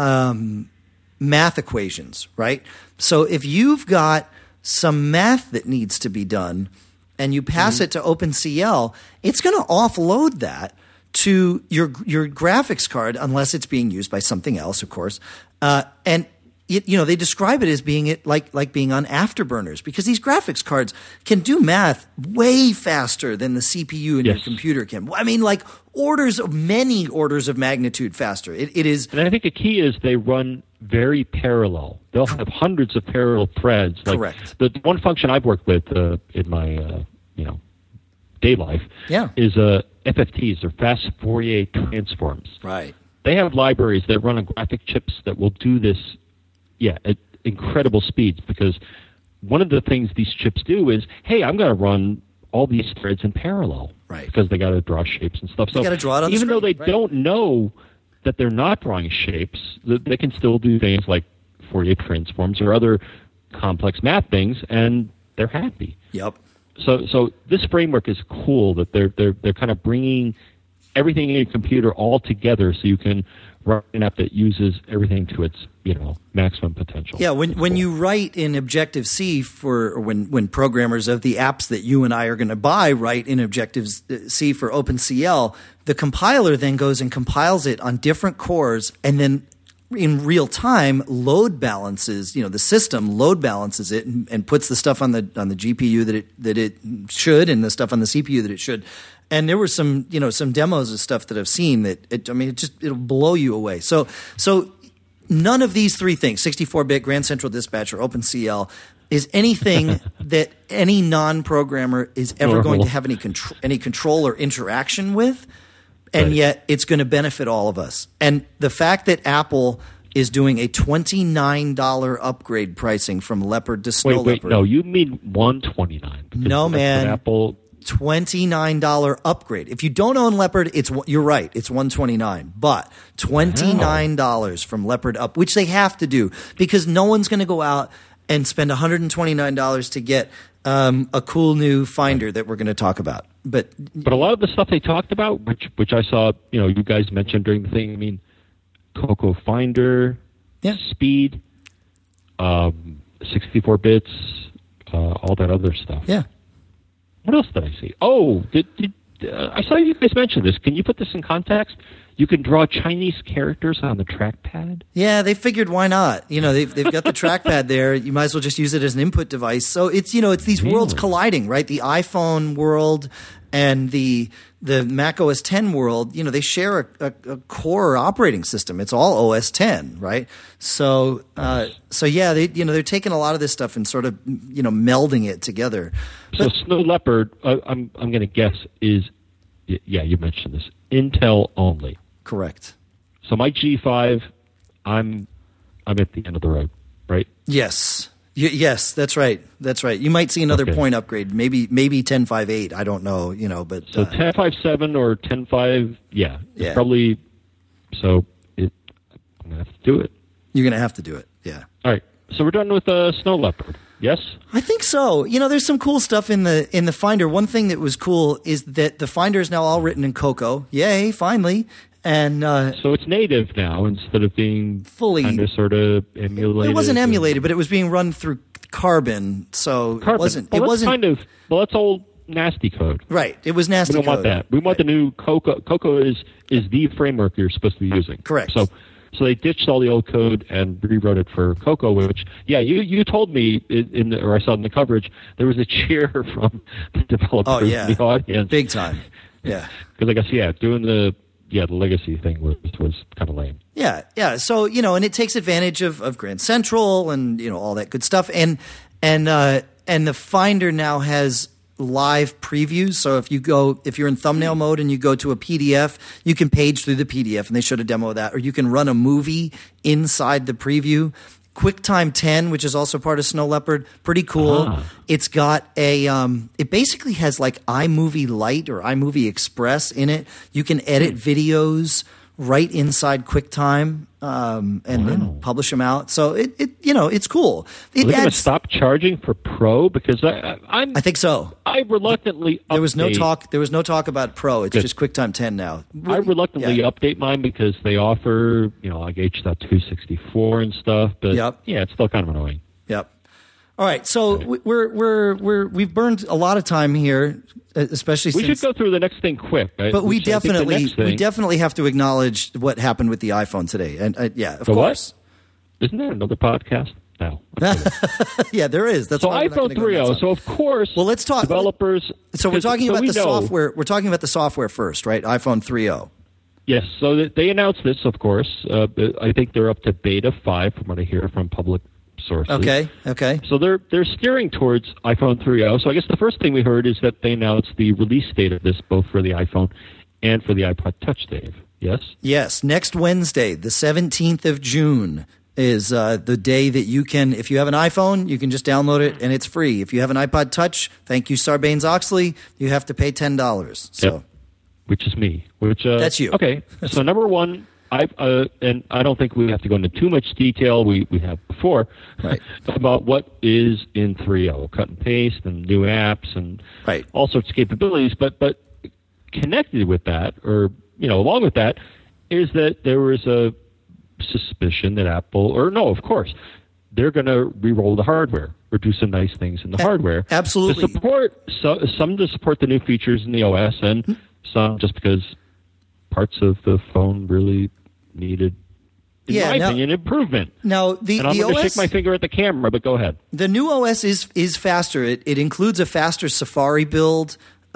um, math equations, right? So if you've got some math that needs to be done and you pass mm-hmm. it to OpenCL, it's going to offload that to your your graphics card, unless it's being used by something else, of course. Uh, and it, you know, they describe it as being it like like being on afterburners, because these graphics cards can do math way faster than the C P U in yes. your computer can. I mean, like orders of many orders of magnitude faster. It, it is, and I think the key is they run very parallel. They'll have hundreds of parallel threads. Like correct. The one function I've worked with uh, in my uh, you know day life yeah. is uh, F F Ts, or fast Fourier transforms. Right. They have libraries that run on graphic chips that will do this, yeah, at incredible speeds, because one of the things these chips do is, hey, I'm going to run all these threads in parallel. Right. Because they got to draw shapes and stuff. They so got to draw it on even the though screen, they right. don't know that they're not drawing shapes, they can still do things like Fourier transforms or other complex math things, and they're happy. Yep. So, so this framework is cool that they're they're they're kind of bringing everything in your computer all together, so you can write an app that uses everything to its you know maximum potential. Yeah, when That's when cool. you write in Objective C for, or when when programmers of the apps that you and I are going to buy write in Objective C for OpenCL, the compiler then goes and compiles it on different cores, and then in real time load balances, you know, the system load balances it and, and puts the stuff on the on the G P U that it that it should, and the stuff on the C P U that it should. And there were some, you know, some demos of stuff that I've seen that it, I mean, it just it'll blow you away. So so none of these three things, sixty-four bit, Grand Central Dispatch, or OpenCL, is anything that any non-programmer is ever Normal. going to have any control any control or interaction with. And Right. yet it's going to benefit all of us. And the fact that Apple is doing a twenty-nine dollars upgrade pricing from Leopard to Snow wait, wait, Leopard. no, you mean one twenty-nine? No, man. Apple. twenty-nine dollars upgrade. If you don't own Leopard, it's you're right. It's one twenty-nine. But twenty-nine dollars from Leopard up, which they have to do, because no one's going to go out and spend one hundred twenty-nine dollars to get um, a cool new Finder that we're going to talk about. But But a lot of the stuff they talked about, which which I saw, you know, you guys mentioned during the thing. I mean, Cocoa Finder, Yeah. Speed, um, sixty-four bits, uh, all that other stuff. yeah. What else did I see? Oh, did, did uh, I saw you guys mention this? Can you put this in context? You can draw Chinese characters on the trackpad. Yeah, they figured why not? You know, they've they've got the trackpad there. You might as well just use it as an input device. So it's you know it's these Really? worlds colliding, right? The iPhone world and the the Mac O S ten world. You know, they share a, a, a core operating system. It's all O S ten, right? So uh, so yeah, they you know they're taking a lot of this stuff and sort of you know melding it together. So Snow Leopard, uh, I'm I'm going to guess is, yeah, you mentioned this, Intel only. Correct. So my G five, I'm I'm at the end of the road, right? Yes. Y- yes, that's right. That's right. You might see another Okay. point upgrade, maybe maybe ten point five eight. I don't know, you know, but So uh, ten point five seven or ten point five, yeah, it's Yeah. probably. So it, I'm gonna have to do it. you're going to have to do it. Yeah. All right. So we're done with uh, Snow Leopard. Yes. I think so. You know, there's some cool stuff in the in the Finder. One thing that was cool is that the Finder is now all written in Cocoa. Yay, finally. And uh, So it's native now instead of being Fully- kind of sort of emulated. it wasn't and- emulated, but it was being run through Carbon, so Carbon. it wasn't. Well, it that's wasn't kind of well. That's old nasty code. right. It was nasty. We don't want code. that. We want the new Cocoa. Cocoa is is the framework you're supposed to be using. Correct. So, so they ditched all the old code and rewrote it for Cocoa. Which, yeah, you you told me in, in the, or I saw in the coverage there was a cheer from the developers Oh yeah, in the audience, big time. Yeah. because I guess yeah, doing the yeah the legacy thing was was kind of lame. Yeah, yeah. So you know, and it takes advantage of, of Grand Central and you know all that good stuff, and and uh, and the Finder now has live previews. So if you go, if you're in thumbnail mode and you go to a P D F, you can page through the P D F, and they showed a demo of that, or you can run a movie inside the preview. QuickTime ten, which is also part of Snow Leopard, pretty cool. Ah. It's got a, um, it basically has like iMovie Lite or iMovie Express in it. You can edit videos right inside QuickTime, um, and Wow. then publish them out. So it, it you know, it's cool. It Are they going to adds- stop charging for Pro? Because I, I, I'm, I think so. I reluctantly There was no update- talk. There was no talk about Pro. It's Good. just QuickTime ten now. I reluctantly Yeah. update mine because they offer, you know, like H two sixty-four and stuff. But Yep. yeah, it's still kind of annoying. Yep. All right. So we- we're we're we're we've burned a lot of time here, especially We since. should go through the next thing quick. I- But we which I think the definitely next we thing- definitely have to acknowledge what happened with the iPhone today. And uh, yeah, of The what? course. Isn't there another podcast? No. Yeah, there is. That's So why we're not iPhone gonna go three point oh. nuts on it. So of course, Well, let's talk- developers. So we're because- talking so about we the know- software. We're talking about the software first, right? iPhone three point oh. Yes. So that they announced this. Of course, uh, I think they're up to beta five, from what I hear from public sources. Okay. Okay. So they're they're steering towards iPhone three point oh. So I guess the first thing we heard is that they announced the release date of this both for the iPhone and for the iPod Touch, Dave. Yes? Yes. Next Wednesday, the seventeenth of June, is uh, the day that you can, if you have an iPhone, you can just download it and it's free. If you have an iPod Touch, thank you, Sarbanes-Oxley, you have to pay ten dollars. So. Yep. Which is me. Which uh, That's you. Okay. So number one, I uh, and I don't think we have to go into too much detail. We we have before Right. about what is in three point oh, cut and paste and new apps and Right. all sorts of capabilities. But but connected with that, or you know, along with that, is that there was a suspicion that Apple, or no, of course, they're going to re-roll the hardware or do some nice things in the A- hardware. absolutely. To support so, some to support the new features in the O S, and some just because parts of the phone really needed, in Yeah, my now- opinion, improvement. Now, the, And I'm the going to O S, shake my finger at the camera, but go ahead. the new O S is is faster. It, it includes a faster Safari build.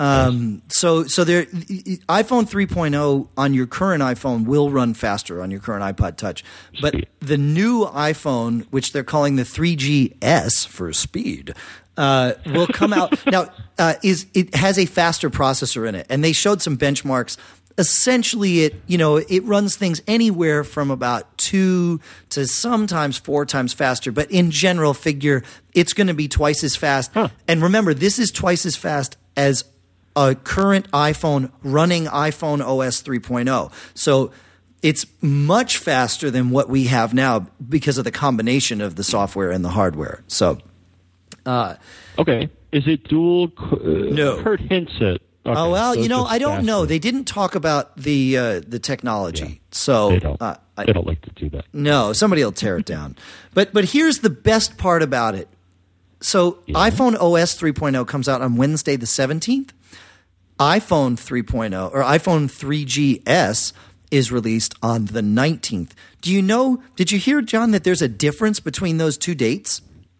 Um, so so there, iPhone three point oh on your current iPhone will run faster on your current iPod Touch. But Speed. the new iPhone, which they're calling the three G S for speed, uh, will come out now. Uh, is it has a faster processor in it, and they showed some benchmarks. Essentially, it you know it runs things anywhere from about two to sometimes four times faster. But in general, figure it's going to be twice as fast. Huh. And remember, this is twice as fast as a current iPhone running iPhone O S three point oh. So it's much faster than what we have now because of the combination of the software and the hardware. So Okay. Is it dual? Uh, No. I've heard hints at. Okay, oh well, so you it's know, just I don't know. faster. They didn't talk about the uh, the technology. Yeah. So They don't. uh, I, they don't like to do that. No, somebody will tear it down. But but here's the best part about it. So Yeah. iPhone O S three point oh comes out on Wednesday the seventeenth. iPhone three point oh or iPhone three G S is released on the nineteenth. Do you know, did you hear, John, that there's a difference between those two dates?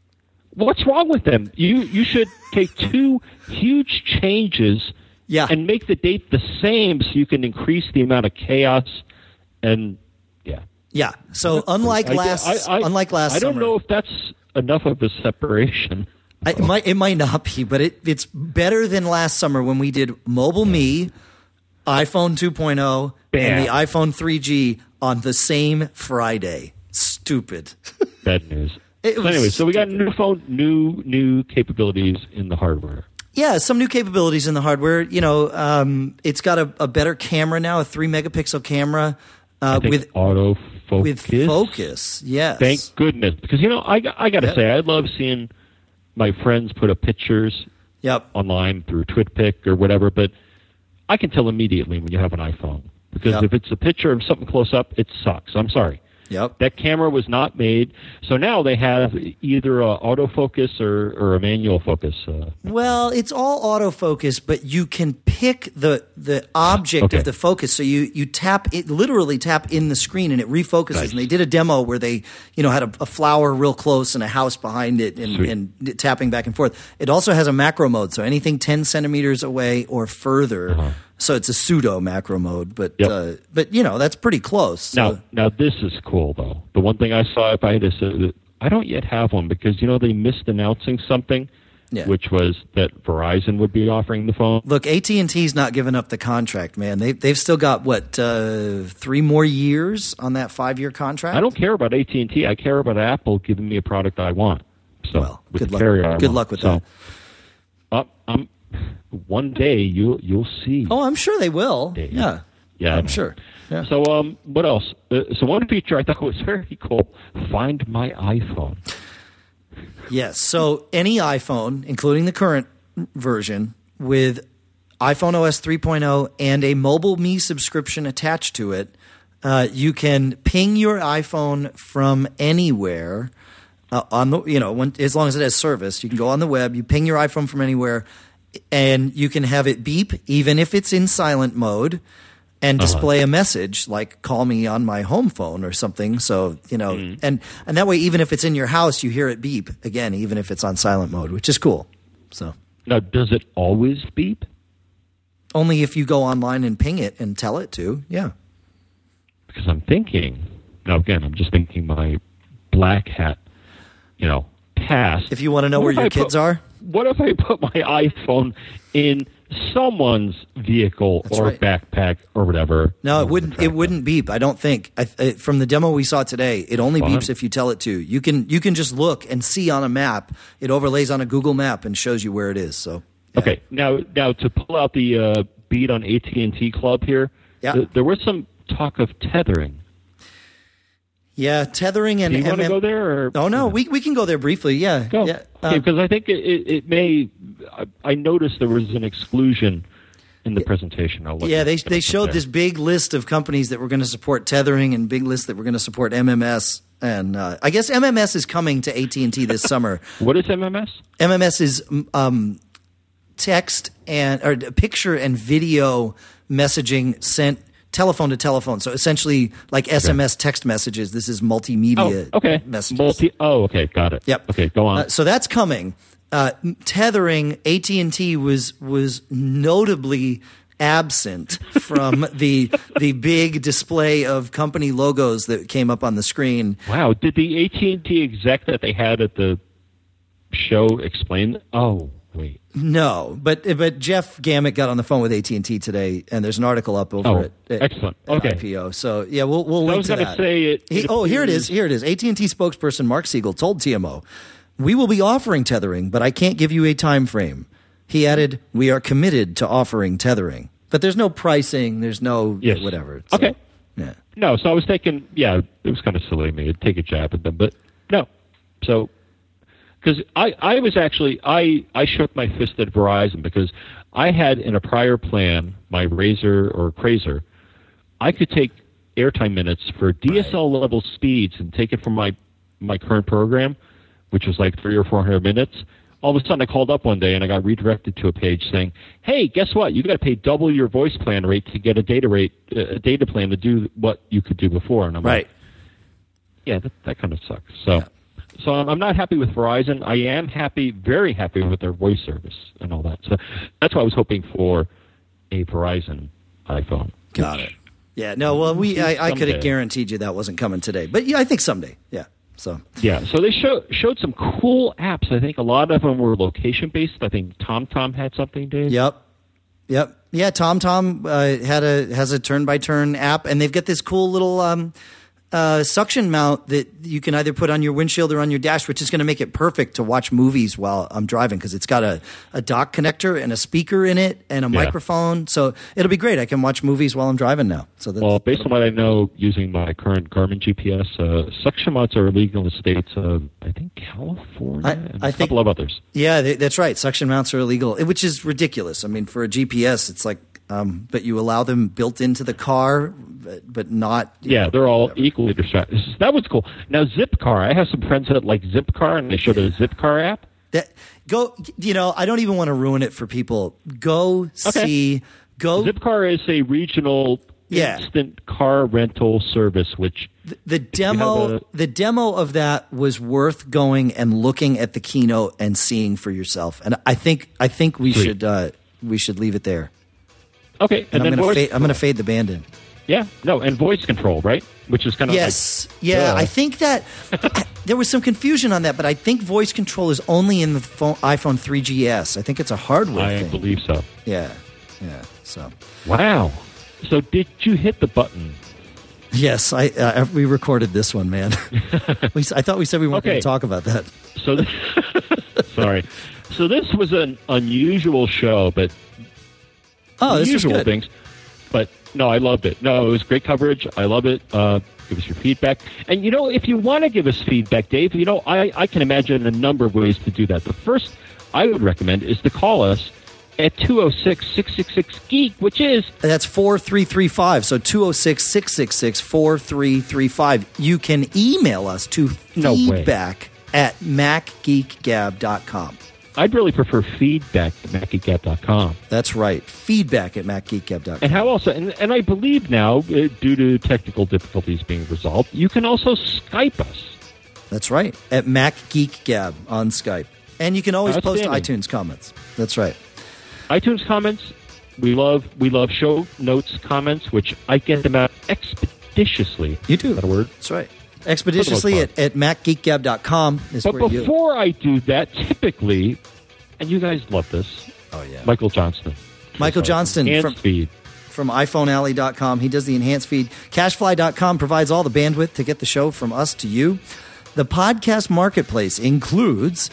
What's wrong with them? You you should take two huge changes Yeah. and make the date the same so you can increase the amount of chaos and yeah. Yeah. So unlike I- last I- I- unlike last I don't summer. know if that's enough of a separation. I, it might it might not be, but it, it's better than last summer when we did Mobile Me, iPhone two point oh, and the Bam. iPhone three G on the same Friday. Stupid. Bad news. It So was anyway, so we got stupid. new phone, new new capabilities in the hardware. Yeah, some new capabilities in the hardware. You know, um, it's got a, a better camera now, a three megapixel camera uh, I think with autofocus. with focus. Yes. Thank goodness, because you know I I got to Yep. say I love seeing my friends put up pictures Yep. online through TwitPic or whatever, but I can tell immediately when you have an iPhone because Yep. if it's a picture of something close up, it sucks. I'm sorry. Yep. That camera was not made. So now they have either a autofocus or, or a manual focus. Uh, Well, it's all autofocus, but you can pick the the object Okay. of the focus. So you you tap it, literally tap in the screen, and it refocuses. Nice. And they did a demo where they you know had a, a flower real close and a house behind it, and, Sweet. and tapping back and forth. It also has a macro mode, so anything ten centimeters away or further. Uh-huh. So it's a pseudo macro mode, but Yep. uh, but you know that's pretty close. So, Now, now this is cool though. The one thing I saw, if I had to say, I don't yet have one because you know they missed announcing something, Yeah. which was that Verizon would be offering the phone. Look, A T and T's not giving up the contract, man. They they've still got what uh, three more years on that five year contract. I don't care about A T and T. I care about Apple giving me a product I want. So Well, with good the luck. carrier I Good want. luck with so, that. uh, I'm, one day you'll you'll see. Oh, I'm sure they will. Dave. Yeah. Yeah, I'm sure. Yeah. So, um, what else? Uh, so, one feature I thought was very cool: Find My iPhone. Yes. So, any iPhone, including the current version, with iPhone O S three point oh and a Mobile Me subscription attached to it, uh, you can ping your iPhone from anywhere. Uh, on the you know when, as long as it has service, you can go on the web. You ping your iPhone from anywhere, and you can have it beep even if it's in silent mode, and display uh-huh. a message like "Call me on my home phone" or something. So you know, mm. and and that way, even if it's in your house, you hear it beep again, even if it's on silent mode, which is cool. So now, does it always beep? Only if you go online and ping it and tell it to. Yeah. Because I'm thinking now again, I'm just thinking my black hat. You know, past. If you want to know where your kids put, are? What if I put my iPhone in someone's vehicle That's or right. backpack or whatever? No, it wouldn't. It wouldn't beep. I don't think. I, I, from the demo we saw today, it only Fun. beeps if you tell it to. You can you can just look and see on a map. It overlays on a Google map and shows you where it is. So yeah. okay, now now to pull out the uh, beat on A T and T Club here. Yeah. Th- there was some talk of tethering. Yeah, tethering and. Do you want to M- go there? Or? Oh no, we we can go there briefly. Yeah, go. Yeah, okay, because I think it, it, it may. I, I noticed there was an exclusion in the presentation. I'll yeah, they they showed there. this big list of companies that were going to support tethering and big list that were going to support M M S. And uh, I guess M M S is coming to A T and T this summer. What is M M S? M M S is um, text and or picture and video messaging sent. Telephone to telephone, so essentially like S M S okay. text messages. This is multimedia oh, okay. messages. Multi- oh, okay, got it. Yep. Okay, go on. Uh, so that's coming. Uh, tethering, A T and T was was notably absent from the the big display of company logos that came up on the screen. Wow! Did the A T and T exec that they had at the show explain? Oh. Wait. No, but but Jeff Gamet got on the phone with A T and T today, and there's an article up over oh, it. At, excellent. At okay. I P O. So yeah, we'll we'll link I was to going that. to say it. He, it oh, here it is. Here it is. A T and T spokesperson Mark Siegel told T M O, "We will be offering tethering, but I can't give you a time frame." He added, "We are committed to offering tethering, but there's no pricing. There's no yes. whatever." So, okay. Yeah. No, so I was thinking, yeah, it was kind of silly of me to take a jab at them, but no. So. Because I, I was actually, I, I shook my fist at Verizon because I had in a prior plan, my Razr or Crazer, I could take airtime minutes for D S L level speeds and take it from my, my current program, which was like three or four hundred minutes. All of a sudden I called up one day and I got redirected to a page saying, hey, guess what? You got to pay double your voice plan rate to get a data rate, a data plan to do what you could do before. And I'm right. like, yeah, that, that kind of sucks. So. Yeah. So I'm not happy with Verizon. I am happy, very happy with their voice service and all that. So that's why I was hoping for a Verizon iPhone. Got it. Yeah. No. Well, we I, I could have guaranteed you that wasn't coming today, but yeah, I think someday. Yeah. So yeah. So they show, showed some cool apps. I think a lot of them were location based. I think TomTom had something, Dave. Yep. Yep. Yeah. TomTom uh, had a has a turn by turn app, and they've got this cool little. Um, Uh, suction mount that you can either put on your windshield or on your dash, which is going to make it perfect to watch movies while I'm driving because it's got a, a dock connector and a speaker in it and a yeah. microphone. So it'll be great. I can watch movies while I'm driving now. So that's, well, based on what I know, using my current Garmin G P S, uh, suction mounts are illegal in the states of, I think, California I, and I a think, couple of others. Yeah, they, that's right. Suction mounts are illegal, which is ridiculous. I mean, for a G P S, it's like, um, but you allow them built into the car, but, but not. Yeah, know, they're all whatever. equally distracted. That was cool. Now, Zipcar. I have some friends that like Zipcar, and they showed a Zipcar app. That go, you know, I don't even want to ruin it for people. Go okay. see. Go. Zipcar is a regional yeah. instant car rental service, which the, the demo, a, the demo of that was worth going and looking at the keynote and seeing for yourself. And I think, I think we sweet. should, uh, we should leave it there. Okay, and, and then I'm going voice, to fade, fade the band in. Yeah, no, and voice control, right? Which is kind of yes, like, yeah. uh, I think that there was some confusion on that, but I think voice control is only in the phone, iPhone three G S. I think it's a hardware I thing. I believe so. Yeah, yeah. So wow. So did you hit the button? Yes, I. Uh, we recorded this one, man. we, I thought we said we weren't okay. going to talk about that. So, this, sorry. So this was an unusual show, but oh, this unusual was good. things. But no, I loved it. No, it was great coverage. I love it. Uh, give us your feedback. And, you know, if you want to give us feedback, Dave, you know, I, I can imagine a number of ways to do that. The first I would recommend is to call us at two oh six, six six six, geek, which is... That's four three three five. So two oh six, six six six, four three three five. You can email us to No way. feedback at mac geek gab dot com. I'd really prefer feedback at mac geek gab dot com. That's right. Feedback at mac geek gab dot com. And how also, and, and I believe now, uh, due to technical difficulties being resolved, you can also Skype us. That's right. At MacGeekGab on Skype. And you can always post Outstanding. iTunes comments. That's right. iTunes comments, we love we love show notes comments, which I get them out expeditiously. You do. Is that a word? That's right. Expeditiously at, at mac geek gab dot com is But where you... before I do that, typically, and you guys love this, Oh, yeah. Michael Johnston. Michael Johnston Enhanced from, feed. from iphone alley dot com. He does the enhanced feed. Cashfly dot com provides all the bandwidth to get the show from us to you. The podcast marketplace includes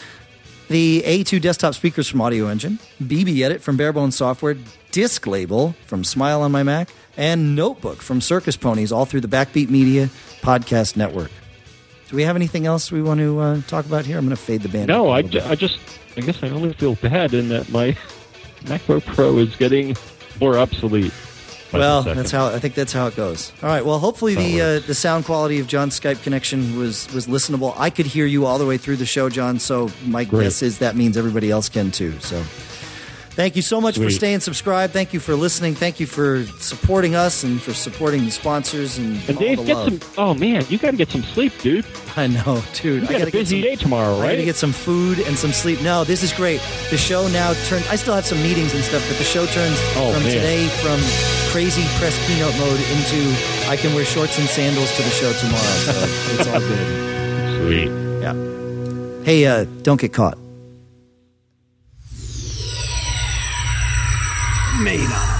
the A two desktop speakers from Audio Engine, B B Edit from Barebones Software, Disc Label from Smile on My Mac, and Notebook from Circus Ponies, all through the Backbeat Media Podcast Network. Do we have anything else we want to uh, talk about here? I'm going to fade the band. No, I, ju- I just, I guess I only feel bad in that my MacBook Pro is getting more obsolete. by the Well, second. that's how I think that's how it goes. All right. Well, hopefully That the uh, works. the sound quality of John's Skype connection was was listenable. I could hear you all the way through the show, John. So my Great. guess is that means everybody else can too. So thank you so much for Sweet. staying subscribed. Thank you for listening. Thank you for supporting us and for supporting the sponsors and, And all Dave, the get love. some. Oh man, you got to get some sleep, dude. I know, dude. You I got gotta a busy get some, day tomorrow, I gotta right? get some food and some sleep. No, this is great. The show now turned. I still have some meetings and stuff, but the show turns Oh, from man. today from crazy press keynote mode into I can wear shorts and sandals to the show tomorrow. So it's all good. Sweet. Yeah. Hey, uh, don't get caught. Made up.